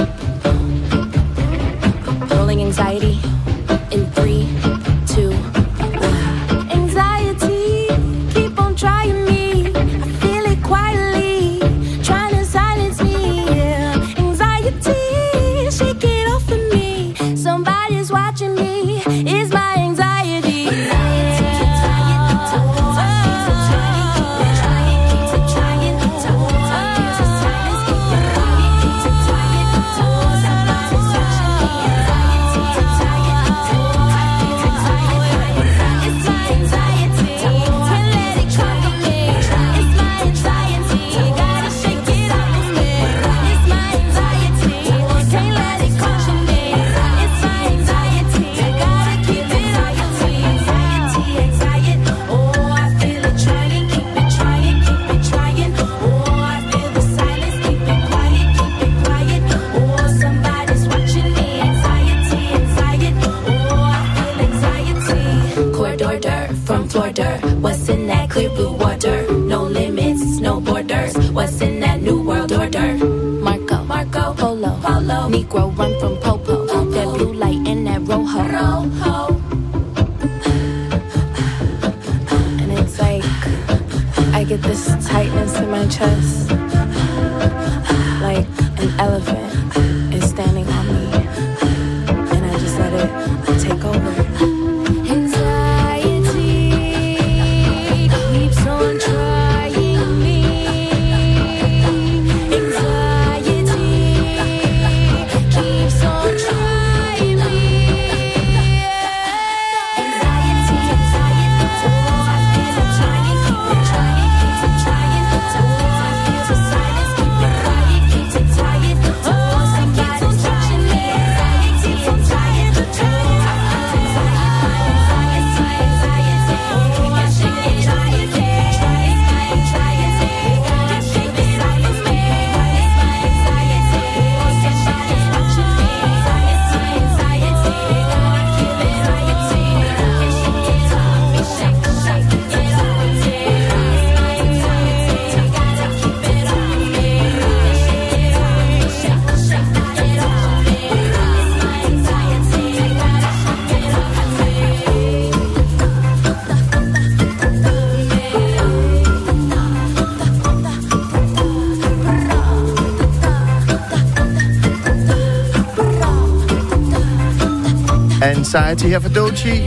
Rolling anxiety in three, two, one. Anxiety, keep on trying me. I feel it quietly, trying to silence me. Yeah. Anxiety, shake it off of me. Somebody's watching me. It's my anxiety. What's in that clear blue water? No limits, no borders. What's in that new world order? Marco, Marco, Polo, Polo. Negro run from Popo. Popo. That blue light and that rojo. Rojo. And it's like I get this tightness in my chest, like an elephant is standing on me, and I just let it take over. Oh Anxiety her for Doechii.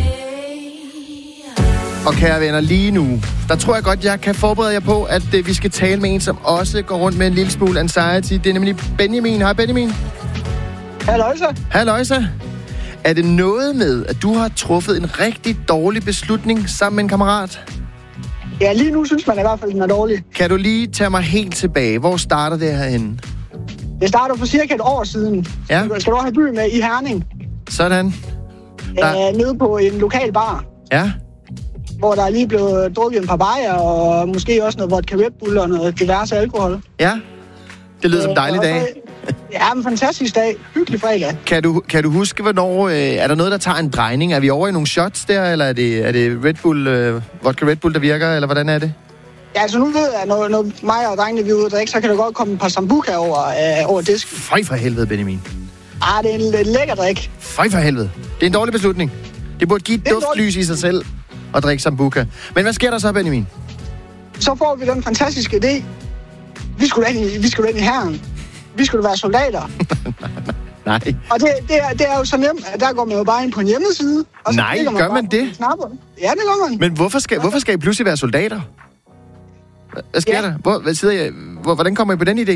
Og kære venner, lige nu, der tror jeg godt, jeg kan forberede jer på, at øh, vi skal tale med en, som også går rundt med en lille smule anxiety. Det er nemlig Benjamin. Hej Benjamin. Halløjsa. Halløjsa. Er det noget med, at du har truffet en rigtig dårlig beslutning sammen med en kammerat? Ja, lige nu synes man i hvert fald, den er dårlig. Kan du lige tage mig helt tilbage? Hvor starter det herhenne? Det starter for cirka et år siden. Ja. Skal du have by med i Herning? Sådan. Der... Øh, nede på en lokal bar. Ja. Hvor der er lige blevet drukket en par bajer, og måske også noget vodka Red Bull og noget diverse alkohol. Ja. Det lyder øh, som en dejlig dag. Ja, en fantastisk dag. Hyggelig fredag. Kan du, kan du huske, hvornår... Øh, er der noget, der tager en drejning? Er vi over i nogle shots der, eller er det, er det Red Bull, øh, vodka Red Bull, der virker, eller hvordan er det? Ja, altså nu ved jeg, at når, når mig og drengene vi er ude og drikke, så kan der godt komme et par sambuca over, øh, over disken. Føj for helvede, Benjamin. Ah, det er en, en lækker drik. Føj for helvede. Det er en dårlig beslutning. Det burde give et duftlys i sig selv at drikke sambuca. Men hvad sker der så, Benjamin? Så får vi den fantastiske idé. Vi skulle ind i, vi skulle ind i Herren. Vi skulle være soldater. Nej. Og det, det, er, det er jo så nemt, at der går man jo bare ind på en hjemmeside. Og så Nej, man gør man det? Knapper. Ja, det gør man. Men hvorfor skal, hvorfor skal I pludselig være soldater? Hvad sker ja. der? Hvor, hvad sidder jeg, hvor, hvordan kommer I på den idé?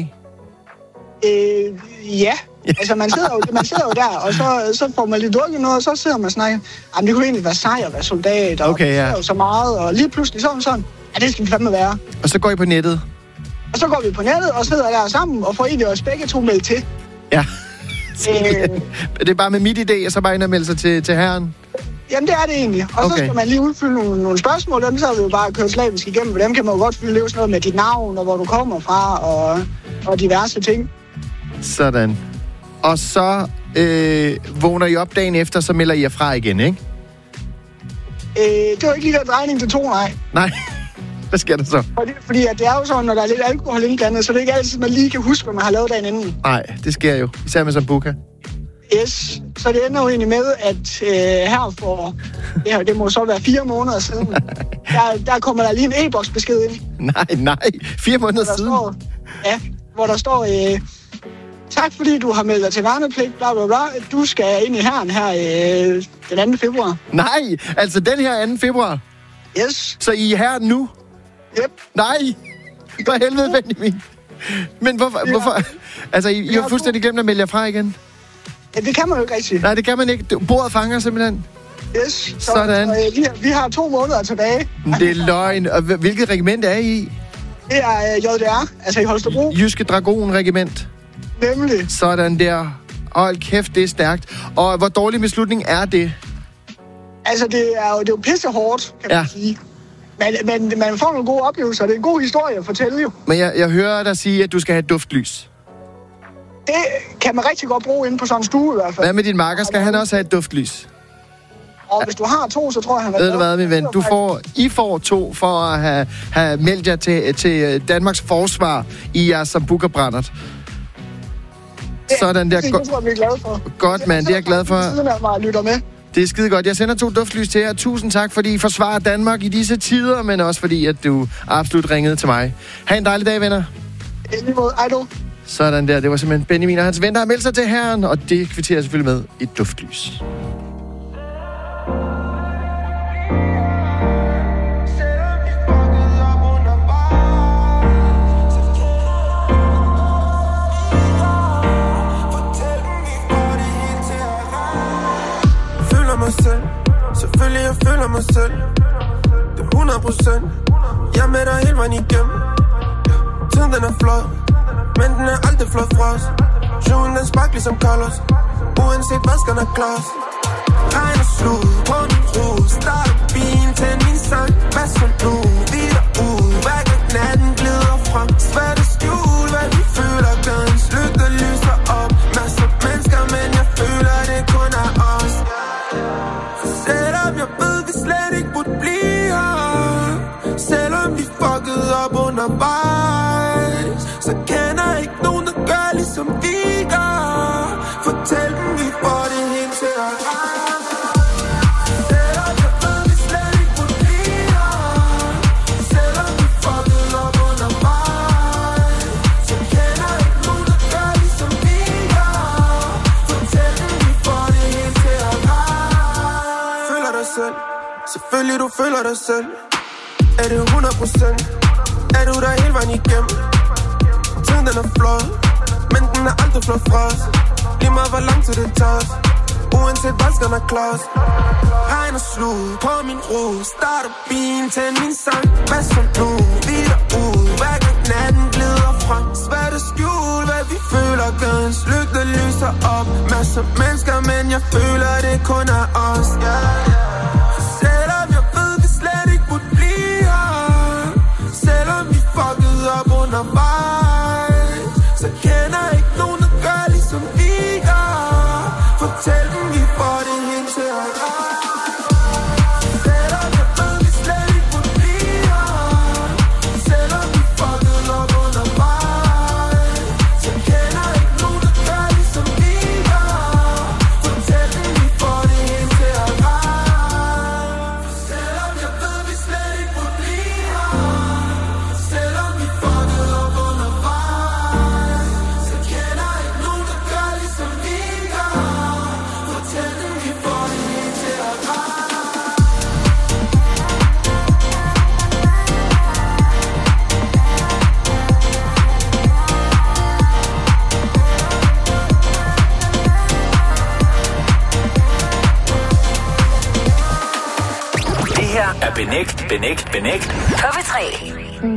Øh, ja. Altså, man sidder, jo, man sidder jo der, og så, så får man lidt drukket noget, og så sidder man og snakker. Jamen, det kunne egentlig være sej at være soldat, og okay, ja. jo så meget, og lige pludselig sådan sådan. Ja, det skal vi fandme være. Og så går I på nettet? Og så går vi på nettet og sidder der sammen, og får egentlig os begge to meldt til. Ja. Øh, det er bare med mit idé, og så bare ind og melde sig til, til herren? Jamen, det er det egentlig. Og okay. Så skal man lige udfylde nogle, nogle spørgsmål, dem så har vi jo bare kørt slavisk igennem, for dem kan man jo godt fylde lidt sådan noget med dit navn, og hvor du kommer fra, og, og diverse ting. Sådan. Og så øh, vågner I op dagen efter, så melder I jer fra igen, ikke? Øh, det var ikke lige der drejning til to, nej. Nej. Hvad sker der så? Fordi, fordi at det er jo sådan, når der er lidt alkohol indblandet, så det er ikke altid, man lige kan huske, hvad man har lavet dagen inden. Nej, det sker jo. Især med sambuca. Yes. Så det ender jo egentlig med, at øh, her for, ja, det må så være fire måneder siden, der, der kommer der lige en e-boks besked ind. Nej, nej. Fire måneder siden? Står, ja, hvor der står, øh, tak fordi du har meldt dig til værnepligt, bla bla bla. Du skal ind i herren her øh, den anden februar. Nej, altså den her anden februar? Yes. Så I er her nu? Yep. Nej, for helvede, Benjamin. Men hvorfor? Ja. hvorfor? Altså, I, I har fuldstændig glemt at melde jer fra igen? Ja, det kan man jo ikke rigtig. Nej, det kan man ikke. Bordet fanger simpelthen. Yes. Så, sådan. Så, øh, vi, har, vi har to måneder tilbage. Det er løgn. Og hvilket regiment er I i? Det er øh, J D R, altså i Holstebro. Jyske Dragon-regiment. Nemlig. Sådan der. Hold kæft, det er stærkt. Og hvor dårlig beslutning er det? Altså, det er jo, det er jo pissehårdt, kan ja. man sige. Men, men man får nogle gode oplevelser. Det er en god historie at fortælle jo. Men jeg, jeg hører dig sige, at du skal have et duftlys. Det kan man rigtig godt bruge inde på sådan en stue i hvert fald. Hvad med din makker? Skal han også have et duftlys? Og hvis du har to, så tror jeg, han Ved du hvad, min ven? Du får, I får to for at have, have meldt jer til, til Danmarks forsvar i jeres sambuca-brændert. Sådan der. Det er jeg, vi er glade for. Godt, mand. Det er jeg glad for. Siden af mig lytter med. Det er skide godt. Jeg sender to duftlys til jer. Tusind tak, fordi I forsvarer Danmark i disse tider, men også fordi, at du absolut ringede til mig. Ha' en dejlig dag, venner. I lige måde, ej du. Sådan der. Det var simpelthen Benjamin og hans ven, der har meldt sig til herren, og det kvitterer selvfølgelig med et duftlys. Mig selv. Selvfølgelig jeg føler mig selv. Det er hundrede procent. Jeg er med dig hele vejen igennem. Tiden den er flot, men den er aldrig flot fra os. Sjoen den spark ligesom Carlos. Uanset hvad skal der klares. Regn og slud på min hus. Start bilen, tænd min sang. Hvad så nu? Vi er derude. Hver gang natten glider frem. Svært at skjule hvad vi føler. Gadens lygter lyser op. Masser mennesker, men jeg føler det kun er os. Selvom jeg ved, vi slet ikke burde blive her. Selvom vi fuckede op undervejs, så kender jeg ikke nogen, der gør ligesom vi gør. Fortæl dem, vi får det helt til at rette. Selvom jeg ved, vi slet ikke burde blive her. Selvom vi fuckede op undervejs, så kender jeg ikke nogen, der gør ligesom vi gør. Fortæl dem, vi får det helt til at rette. du føler dig selv? Er det hundrede procent? Er du der hele vejen igennem? Tiden den er flot, men den er aldrig flot fra os. Lige meget hvor lang tid det tager os, uanset hvad skal der klart. Regn og slud på min ro, starter bilen, tænd min sang. Hvad så nu? Vi er derude, hver gang natten glider frem. Svært at skjule, hvad vi føler, gadens lygter lyser op. Masser af mennesker, men jeg føler det kun er os. Selvom jeg ved, vi slet ikke burde blive her, selvom vi fuckede op undervejs, så kender jeg ikke nogen, der gør ligesom vi gør. Fortæl dem, vi får det hen til at rejse. Selvom jeg ved, vi slet ikke burde blive her, selvom vi fuckede op undervejs, så kender jeg ikke nogen, der gør ligesom vi gør. Fortæl dem, vi får det hen til at rejse. Selvom jeg ved, vi slet ikke burde blive her, selvom vi fuckede op undervejs, så kender jeg ikke nogen, der gør ligesom vi gør. Fortæl dem, vi får det hen til at rejse. Det her er Benægt, Benægt, Benægt På P tre.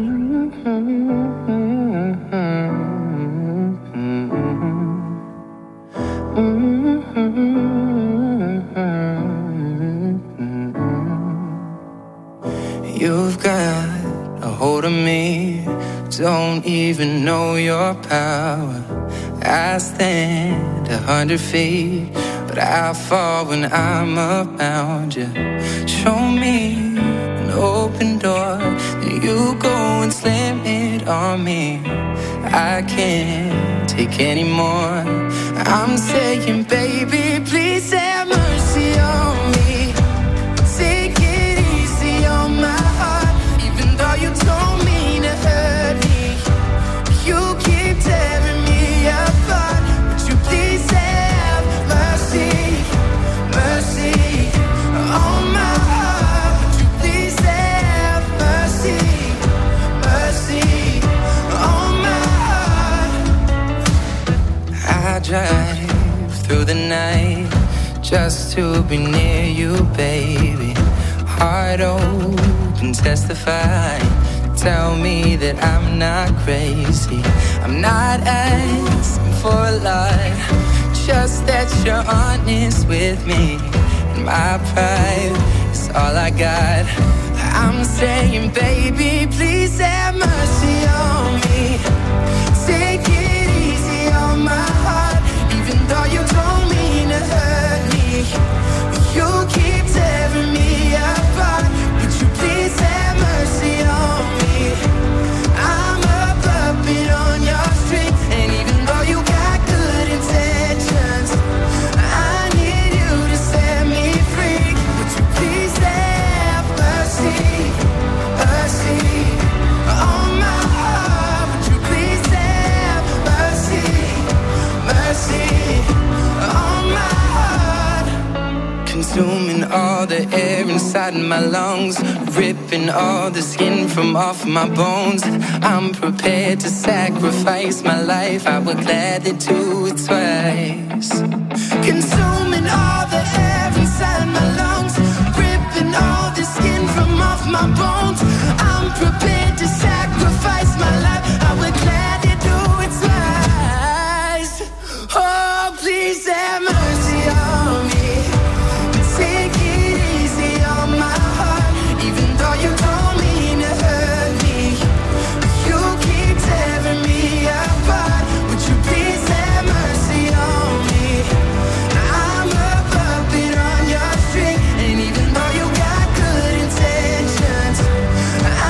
You've got a hold of me, don't even know your power. I stand a hundred feet, but I fall when I'm around you. Show me an open door, then you go and slam it on me. I can't take any more. I'm saying, baby, please have mercy on me. Take it easy on my heart, even though you don't mean to hurt me. You keep tearing me apart. Would you please have mercy, mercy on my heart? Would you please have mercy, mercy on my heart? I drive through the night just to be near you, baby. Heart open, testify. Tell me that I'm not crazy. I'm not asking for a lot, just that you're honest with me. And my pride is all I got. I'm saying, baby, please have mercy on me. Take it easy on my heart, even though you don't mean to hurt me. You keep tearing me apart. Would you please have mercy on me? I'm a puppet on your string, and even though you got good intentions, I need you to set me free. Would you please have mercy, mercy on my heart? Would you please have mercy, mercy on my heart? Consuming all the air inside my lungs, ripping all the skin from off my bones. I'm prepared to sacrifice my life, I would gladly do it twice. Consuming all the air inside my lungs, ripping all the skin from off my bones. I'm prepared to sacrifice my life, I would gladly do it twice. Oh, please have mercy on me. Take it easy on my heart, even though you don't mean to hurt me. You keep tearing me apart. Would you please have mercy on me? I'm a puppet on your string, and even though you got good intentions, I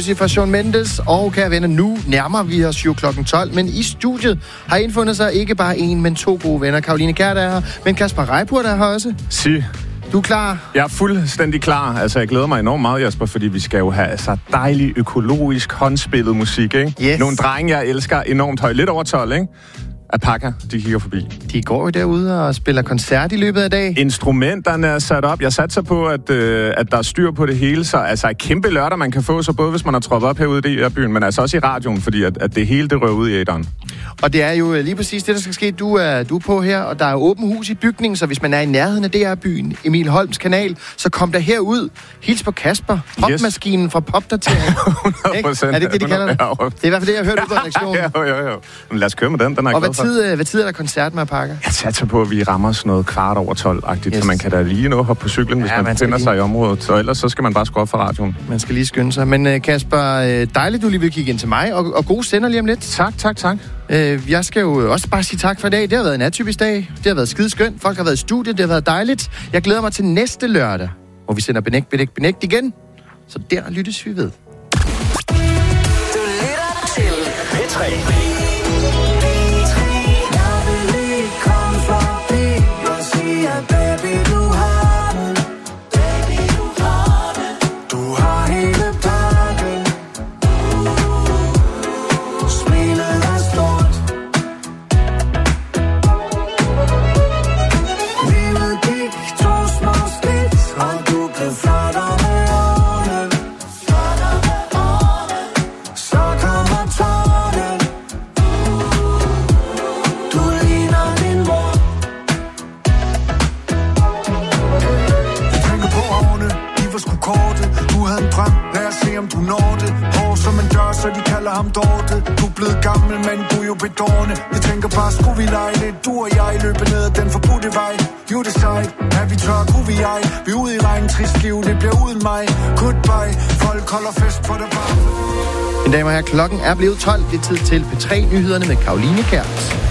Crazy fra Shawn Mendes. Og kære venner, nu nærmer vi os jo klokken tolv, men i studiet har indfundet sig ikke bare en, men to gode venner. Karoline Kjær er her, men Kasper Reippurt er her også. Si. Du er klar? Jeg er fuldstændig klar. Altså, jeg glæder mig enormt meget, Jasper, fordi vi skal jo have altså, dejlig, økologisk, håndspillet musik, ikke? Yes. Nogle drenge, jeg elsker enormt højt. Lidt over tolv, ikke? Alpaca, de kigger forbi. De går jo derude og spiller koncert i løbet af dag. Instrumenterne er sat op. Jeg satser på, at, øh, at der er styr på det hele. Så altså et kæmpe lørdag, man kan få, så både hvis man har troppet op herude i D R-byen, men altså også i radioen, fordi at, at det hele det rører ud i æderen. Og det er jo lige præcis det, der skal ske. Du er, du er på her, og der er åben hus i bygningen, så hvis man er i nærheden af D R-byen, Emil Holms kanal, så kom der herud. Hils på Kasper, popmaskinen yes. fra popdatering. hundrede procent. Er det ikke det, de kalder det? Det er i hvert fald det, jeg har hørt ud på redaktionen. jo, jo, jo. Men lad os køre med den, den er og hvad tid, hvad tid er der koncert med Alpaca? Jeg satser på, at vi rammer sådan noget kvart over tolv-agtigt, yes. så man kan da lige nå hoppe på cyklen, hvis ja, man, man befinder lige... sig i området. Så ellers så skal man bare skrue op for radioen. Man skal lige skynde sig. Men Kasper, dejligt, du lige vil kigge ind til mig, og, og god sender lige om lidt. Tak, tak, tak. Jeg skal jo også bare sige tak for i dag. Det har været en atypisk dag. Det har været skideskønt. Folk har været i studiet. Det har været dejligt. Jeg glæder mig til næste lørdag, hvor vi sender Benægt, Benægt, Benægt igen. Så der lyttes vi ved. Du lytter til P tre. Så de kalder ham Dorte. Du er blevet gammel, men du er jo bedårende. Jeg tænker bare, skulle vi lege lidt? Du og jeg løber ned ad den forbudte vej. You decide, er vi tør, kunne vi ej? Vi er ude i regn, trist liv, det bliver uden mig. Goodbye, folk holder fest på det bare. Mine damer og herrer, klokken er blevet tolv. Det er tid til P tre-nyhederne med Karoline Kjær.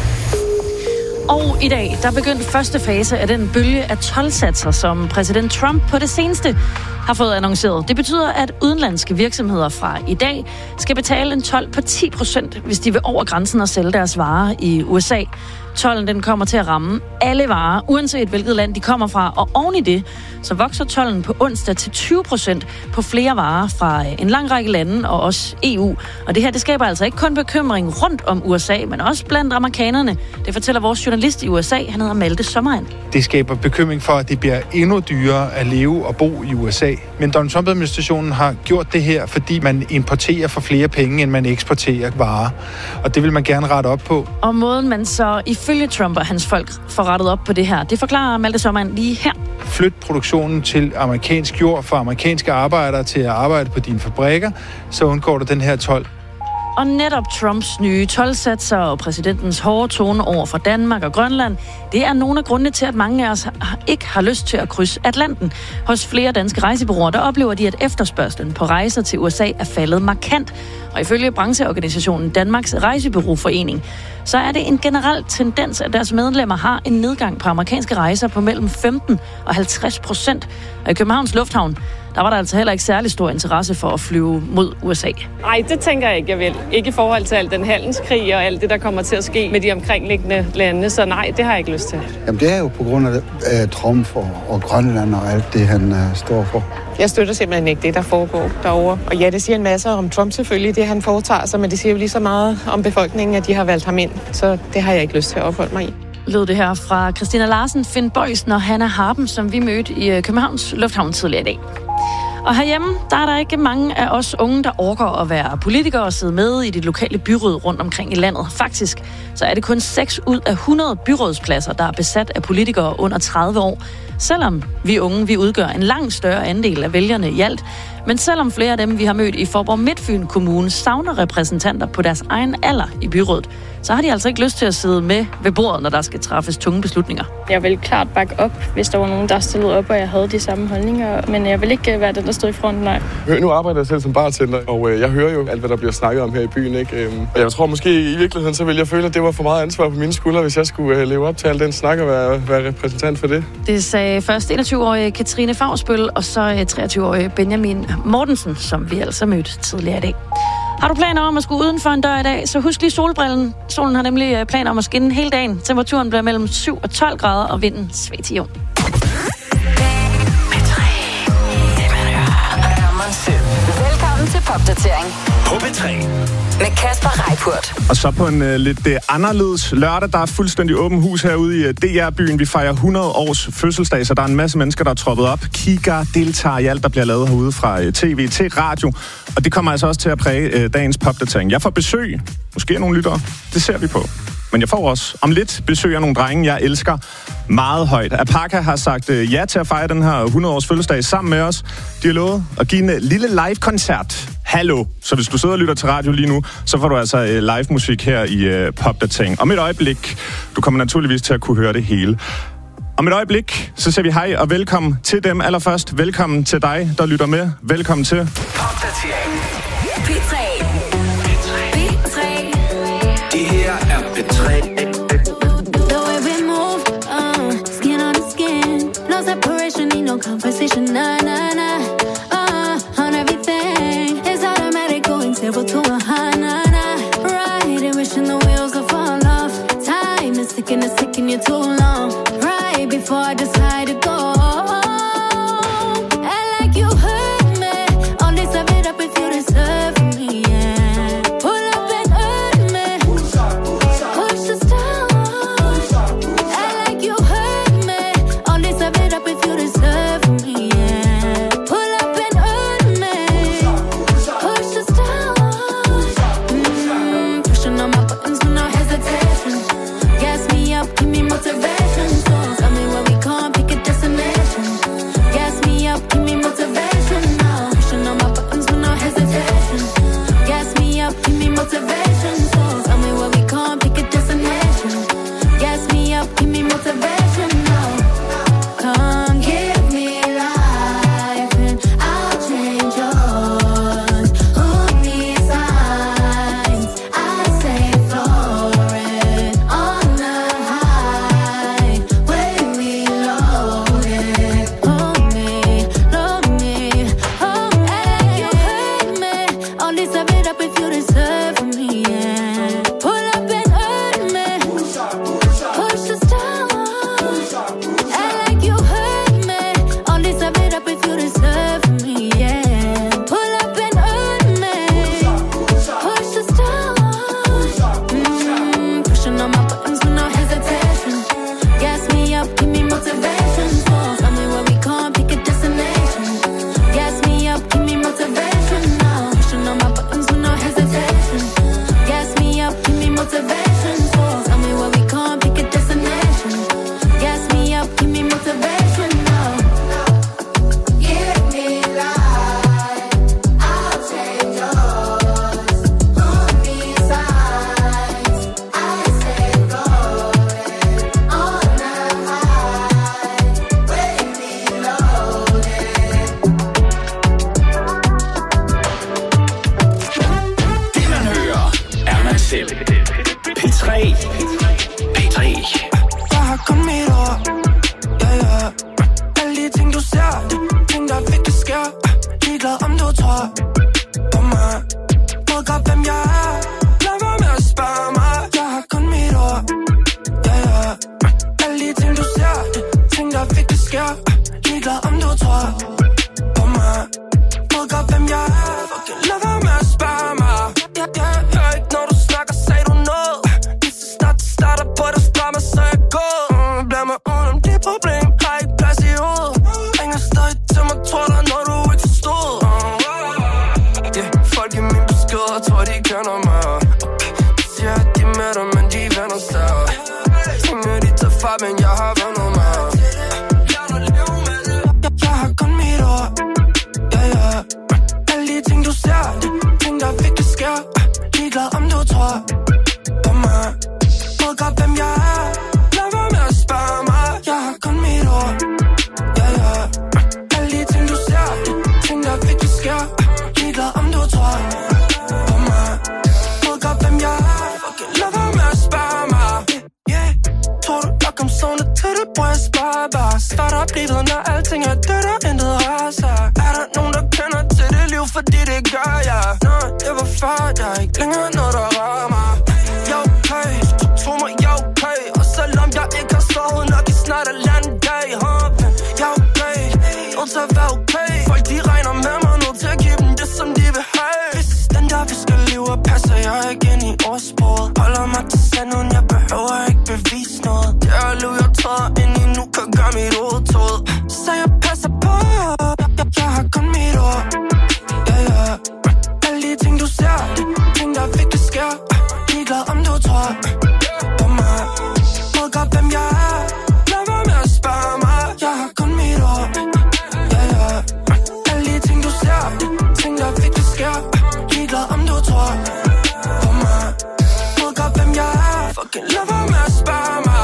Og i dag, der begyndte første fase af den bølge af toldsatser, som præsident Trump på det seneste har fået annonceret. Det betyder, at udenlandske virksomheder fra i dag skal betale en told på ti procent, hvis de vil over grænsen og sælge deres varer i U S A. Tolden den kommer til at ramme alle varer, uanset hvilket land de kommer fra, og oven i det, så vokser tolden på onsdag til tyve procent på flere varer fra en lang række lande og også E U. Og det her, det skaber altså ikke kun bekymring rundt om U S A, men også blandt amerikanerne. Det fortæller vores journalist i U S A, han hedder Malte Sommerand. Det skaber bekymring for, at det bliver endnu dyrere at leve og bo i U S A. Men Donald Trump-administrationen har gjort det her, fordi man importerer for flere penge, end man eksporterer varer. Og det vil man gerne rette op på. Og måden man så ifølge Trump og hans folk får rettet op på det her, det forklarer Malte Sommerand lige her. Flyt produktionen til amerikansk jord for amerikanske arbejdere til at arbejde på dine fabrikker, så undgår du den her told. Og netop Trumps nye toldsatser og præsidentens hårde tone over for Danmark og Grønland, det er nogle af grundene til, at mange af os ikke har lyst til at krydse Atlanten. Hos flere danske rejsebureauer, der oplever de, at efterspørgslen på rejser til U S A er faldet markant. Og ifølge brancheorganisationen Danmarks Rejsebureauforening, så er det en generel tendens, at deres medlemmer har en nedgang på amerikanske rejser på mellem femten og halvtreds procent. Og i Københavns Lufthavn, der var der altså heller ikke særlig stor interesse for at flyve mod U S A. Nej, det tænker jeg ikke, jeg vil. Ikke i forhold til al den handelskrig og alt det, der kommer til at ske med de omkringliggende lande. Så nej, det har jeg ikke lyst til. Jamen, det er jo på grund af uh, Trump og, og Grønland og alt det, han uh, står for. Jeg støtter simpelthen ikke det, der foregår derovre. Og ja, det siger en masse om Trump selvfølgelig, det han foretager sig, men det siger jo lige så meget om befolkningen, at de har valgt ham ind. Så det har jeg ikke lyst til at opholde mig i. Lød det her fra Christina Larsen, Finn Bøjsen og Hanna Harben, som vi mødte i Københavns Lufthavn tidligere i dag. Og herhjemme, der er der ikke mange af os unge, der orker at være politikere og sidde med i det lokale byråd rundt omkring i landet. Faktisk, så er det kun seks ud af hundrede byrådspladser, der er besat af politikere under tredive år. Selvom vi unge, vi udgør en langt større andel af vælgerne i alt. Men selvom flere af dem, vi har mødt i Faaborg Midtfyn Kommune, savner repræsentanter på deres egen alder i byrådet, så har de altså ikke lyst til at sidde med ved bordet, når der skal træffes tunge beslutninger. Jeg vil klart bakke op, hvis der var nogen, der stillede op, og jeg havde de samme holdninger. Men jeg vil ikke være den, der stod i fronten, nej. Nu arbejder jeg selv som bartender, og øh, jeg hører jo alt, hvad der bliver snakket om her i byen, ikke? Og jeg tror måske i virkeligheden, så ville jeg føle, at det var for meget ansvar på mine skuldre, hvis jeg skulle øh, leve op til al den snak og være, være repræsentant for det. Det sagde først enogtyve-årige Katrine Favsbøl, og så treogtyve-årige Benjamin Mortensen, som vi altså mødte tidligere i dag. Har du planer om at skulle uden for en dør i dag, så husk lige solbrillen. Solen har nemlig planer om at skinne hele dagen. Temperaturen bliver mellem syv og tolv grader, og vinden svag til jævn. Velkommen til Popdatering på P tre med Kasper Reippurt. Og så på en uh, lidt uh, anderledes lørdag, der er fuldstændig åben hus herude i uh, D R-byen. Vi fejrer hundrede års fødselsdag, så der er en masse mennesker, der er troppet op. Kigger, deltager i alt, der bliver lavet herude fra uh, tv til radio. Og det kommer altså også til at præge uh, dagens popdatering. Jeg får besøg, måske nogle lyttere, det ser vi på. Men jeg får også om lidt besøg af nogle drenge, jeg elsker meget højt. Apaka har sagt uh, ja til at fejre den her hundrede års fødselsdag sammen med os. De har lovet at give en uh, lille live-koncert. Hallo. Så hvis du sidder og lytter til radio lige nu, så får du altså uh, live-musik her i uh, Popdatering. Om et øjeblik, du kommer naturligvis til at kunne høre det hele. Om et øjeblik, så siger vi hej og velkommen til dem. Allerførst, velkommen til dig, der lytter med. Velkommen til Popdatering. P tre. P tre. Det her er P tre. The way we move, uh, skin on skin, no separation, need no conversation, nah, nah, nah, uh, on everything, it's automatic, going table to a high, nah, nah, right, wishing the wheels will fall off, time is ticking, it's ticking you too long, right before I decide to go, and like you hurt me, all this of it up if you deserve me, yeah, pull up and hurt me, push the stars. I like you hurt me. All this of it up if you deserve me, yeah. Pull up and hurt me. Push the stars. Mm, pushing on my buttons with no hesitation. Gas me up, give me motivation. So tell me where we can't pick a destination. Gas me up, give me motivation. Now pushing on my buttons with no hesitation. Gas me up, give me motivation. So tell me where we can't pick a destination. Gas me up, give me motivation now. Come give me life and I'll change yours. Who needs signs? I say florid on the high when we load it. Hold me, love me, hold me. You hurt me. All this of it up if you deserve me, yeah. Pull up and hurt me. Push the stars. I like you hurt me. All this of it up if you deserve me, yeah. Pull up and hurt me. Push the stars. Mm, pushing on my buttons with no hesitation. Gas me up, give me motivation. So tell me where we can't pick a destination. Gas me up, give me motivation now. Pushing on my buttons with no hesitation. Gas me up, give me motivation. So tell me where we can't pick a destination. Gas me up, give me motivation now. Give me life, I'll change yours. Who needs signs? I say florid on the high when we load it. Det man hører, er man selv. P tre. P tre. Jeg har kun mit ord, ja ja. Alle de ting du ser, de ting der virkelig sker. Ligeglad om du tror på mig. Ved godt hvem jeg er. Lad være med at spørge mig. Jeg har kun mit ord, ja ja. Alle de ting du ser, de ting der virkelig sker. Ligeglad om du tror på mig. Ved godt hvem jeg er. Fucking lad være med at spørge mig. Ja ja. Hør ikke når du snakker, sagde du noget. Lige så snart det starter på dig, spørg mig, så er jeg gået. Mm, Bland mig udenom det problem, har ikke plads i hovedet. Ringer stadig til mig, tror der når du ikke forstod. Mm, yeah, folk i min besked, tror de kender mig. Okay, de siger at de er med dig, men de vender sig. Tingene de tager fra, men jeg har vendt mig. Jeg har kun mit ord, ja ja. Alle de ting du ser, de ting der virkelig sker. Ligeglad om du tror på mig. Ved godt hvem jeg er. Lad være med at spørge mig. Jeg har kun mit ord, ja ja. Alle de ting du ser, de ting der virkelig sker. Ligeglad om du tror på mig. Ved godt hvem jeg er. Fucking lad være med at spørge mig. Yeah, tror du jeg kom sådan til det, bror jeg spørger bare. Start op livet, når alting er dødt og intet rører sig. Er der nogen der kender til gør, ja. Nå, det var før, der er ikke længere noget, der rører mig. Jeg er okay, tro mig, jeg er okay. Og selvom jeg ikke har sovet, når de snart er landet dag, huh? Jeg er okay, nødt til at være okay. Folk de regner med mig, nødt til at give dem det, som de vil have. Hvis den der vi skal leve, passer jeg ikke ind i ordsproget. Holder mig til sanden, jeg behøver ikke bevise noget. Det er liv, jeg træder ind i nu, kan gøre mit hoved tåget. Så jeg passer på, jeg, jeg, jeg har kun mit ord. Ja, ja. Alle de ting du ser, de ting der virkelig sker. Jeg er glad om du tror på mig. Ved godt hvem jeg er, lad være med at spørge mig. Jeg har kun mit ord. Ja, ja. Alle de ting du ser, de ting der virkelig sker. Jeg er glad om du tror på mig. Ved godt hvem jeg er, fucking lad være med at spørge mig.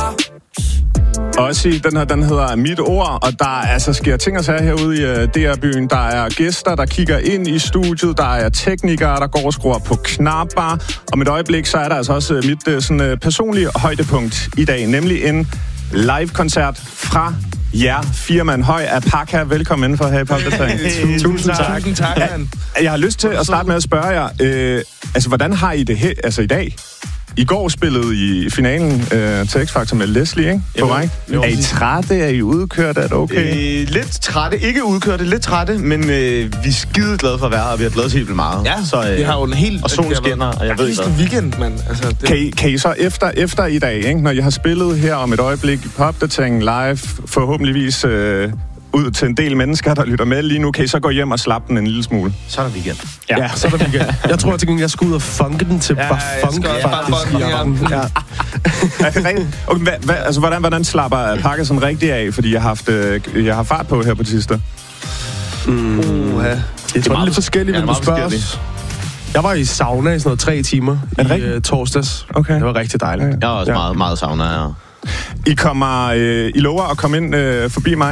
Også i den her, den hedder Mit Ord, og der altså sker ting og sager herude i uh, D R-byen. Der er gæster, der kigger ind i studiet, der er teknikere, der går og skruer på knapper. Om et øjeblik, så er der altså også uh, mit uh, sådan, uh, personlige højdepunkt i dag, nemlig en live-koncert fra jer, fire mand høj af Pakka. Velkommen indenfor her i Popdatering. Hey, tusind tak. Tusind tak, ja, jeg har lyst til at starte med at spørge jer, øh, altså hvordan har I det he- altså i dag? I går spillede I finalen øh, til X-Factor med Leslie, ikke? Jo, Korrekt? jo. Er I trætte? Er I udkørt? Er det okay? Øh, lidt trætte. Ikke udkørte, lidt trætte, men øh, vi er skide glade for at være her, og vi har glædet os helt vildt meget. Ja, så, øh, vi har jo en helt... og solen skinner, og jeg ved ikke hvad. weekend, mand. Altså, det... kan, I, kan I så efter, efter i dag, ikke? Når I har spillet her om et øjeblik i Popdatering live, forhåbentligvis øh, ud til en del mennesker, der lytter med lige nu, kan I så gå hjem og slappe den en lille smule? Så er der weekend. Ja, ja, så er der weekend. Jeg tror til gengæld, jeg skal ud og funke den til Ja, bare jeg funk, skal også bare faktisk. funke, ja. Ja. Er det rigtigt? Okay, hva, hva, altså, hvordan, hvordan slapper Pakka sådan rigtig af? Fordi jeg har haft øh, jeg har fart på her på det sidste. Mm. Uh, ja. Jeg tror, det er lidt forskelligt, ja, hvem du spørger os. Jeg var i sauna i sådan noget tre timer i uh, torsdags. Okay. Det var rigtig dejligt. Jeg er også ja. meget, meget sauna her. I kommer, øh, I lover at komme ind øh, forbi mig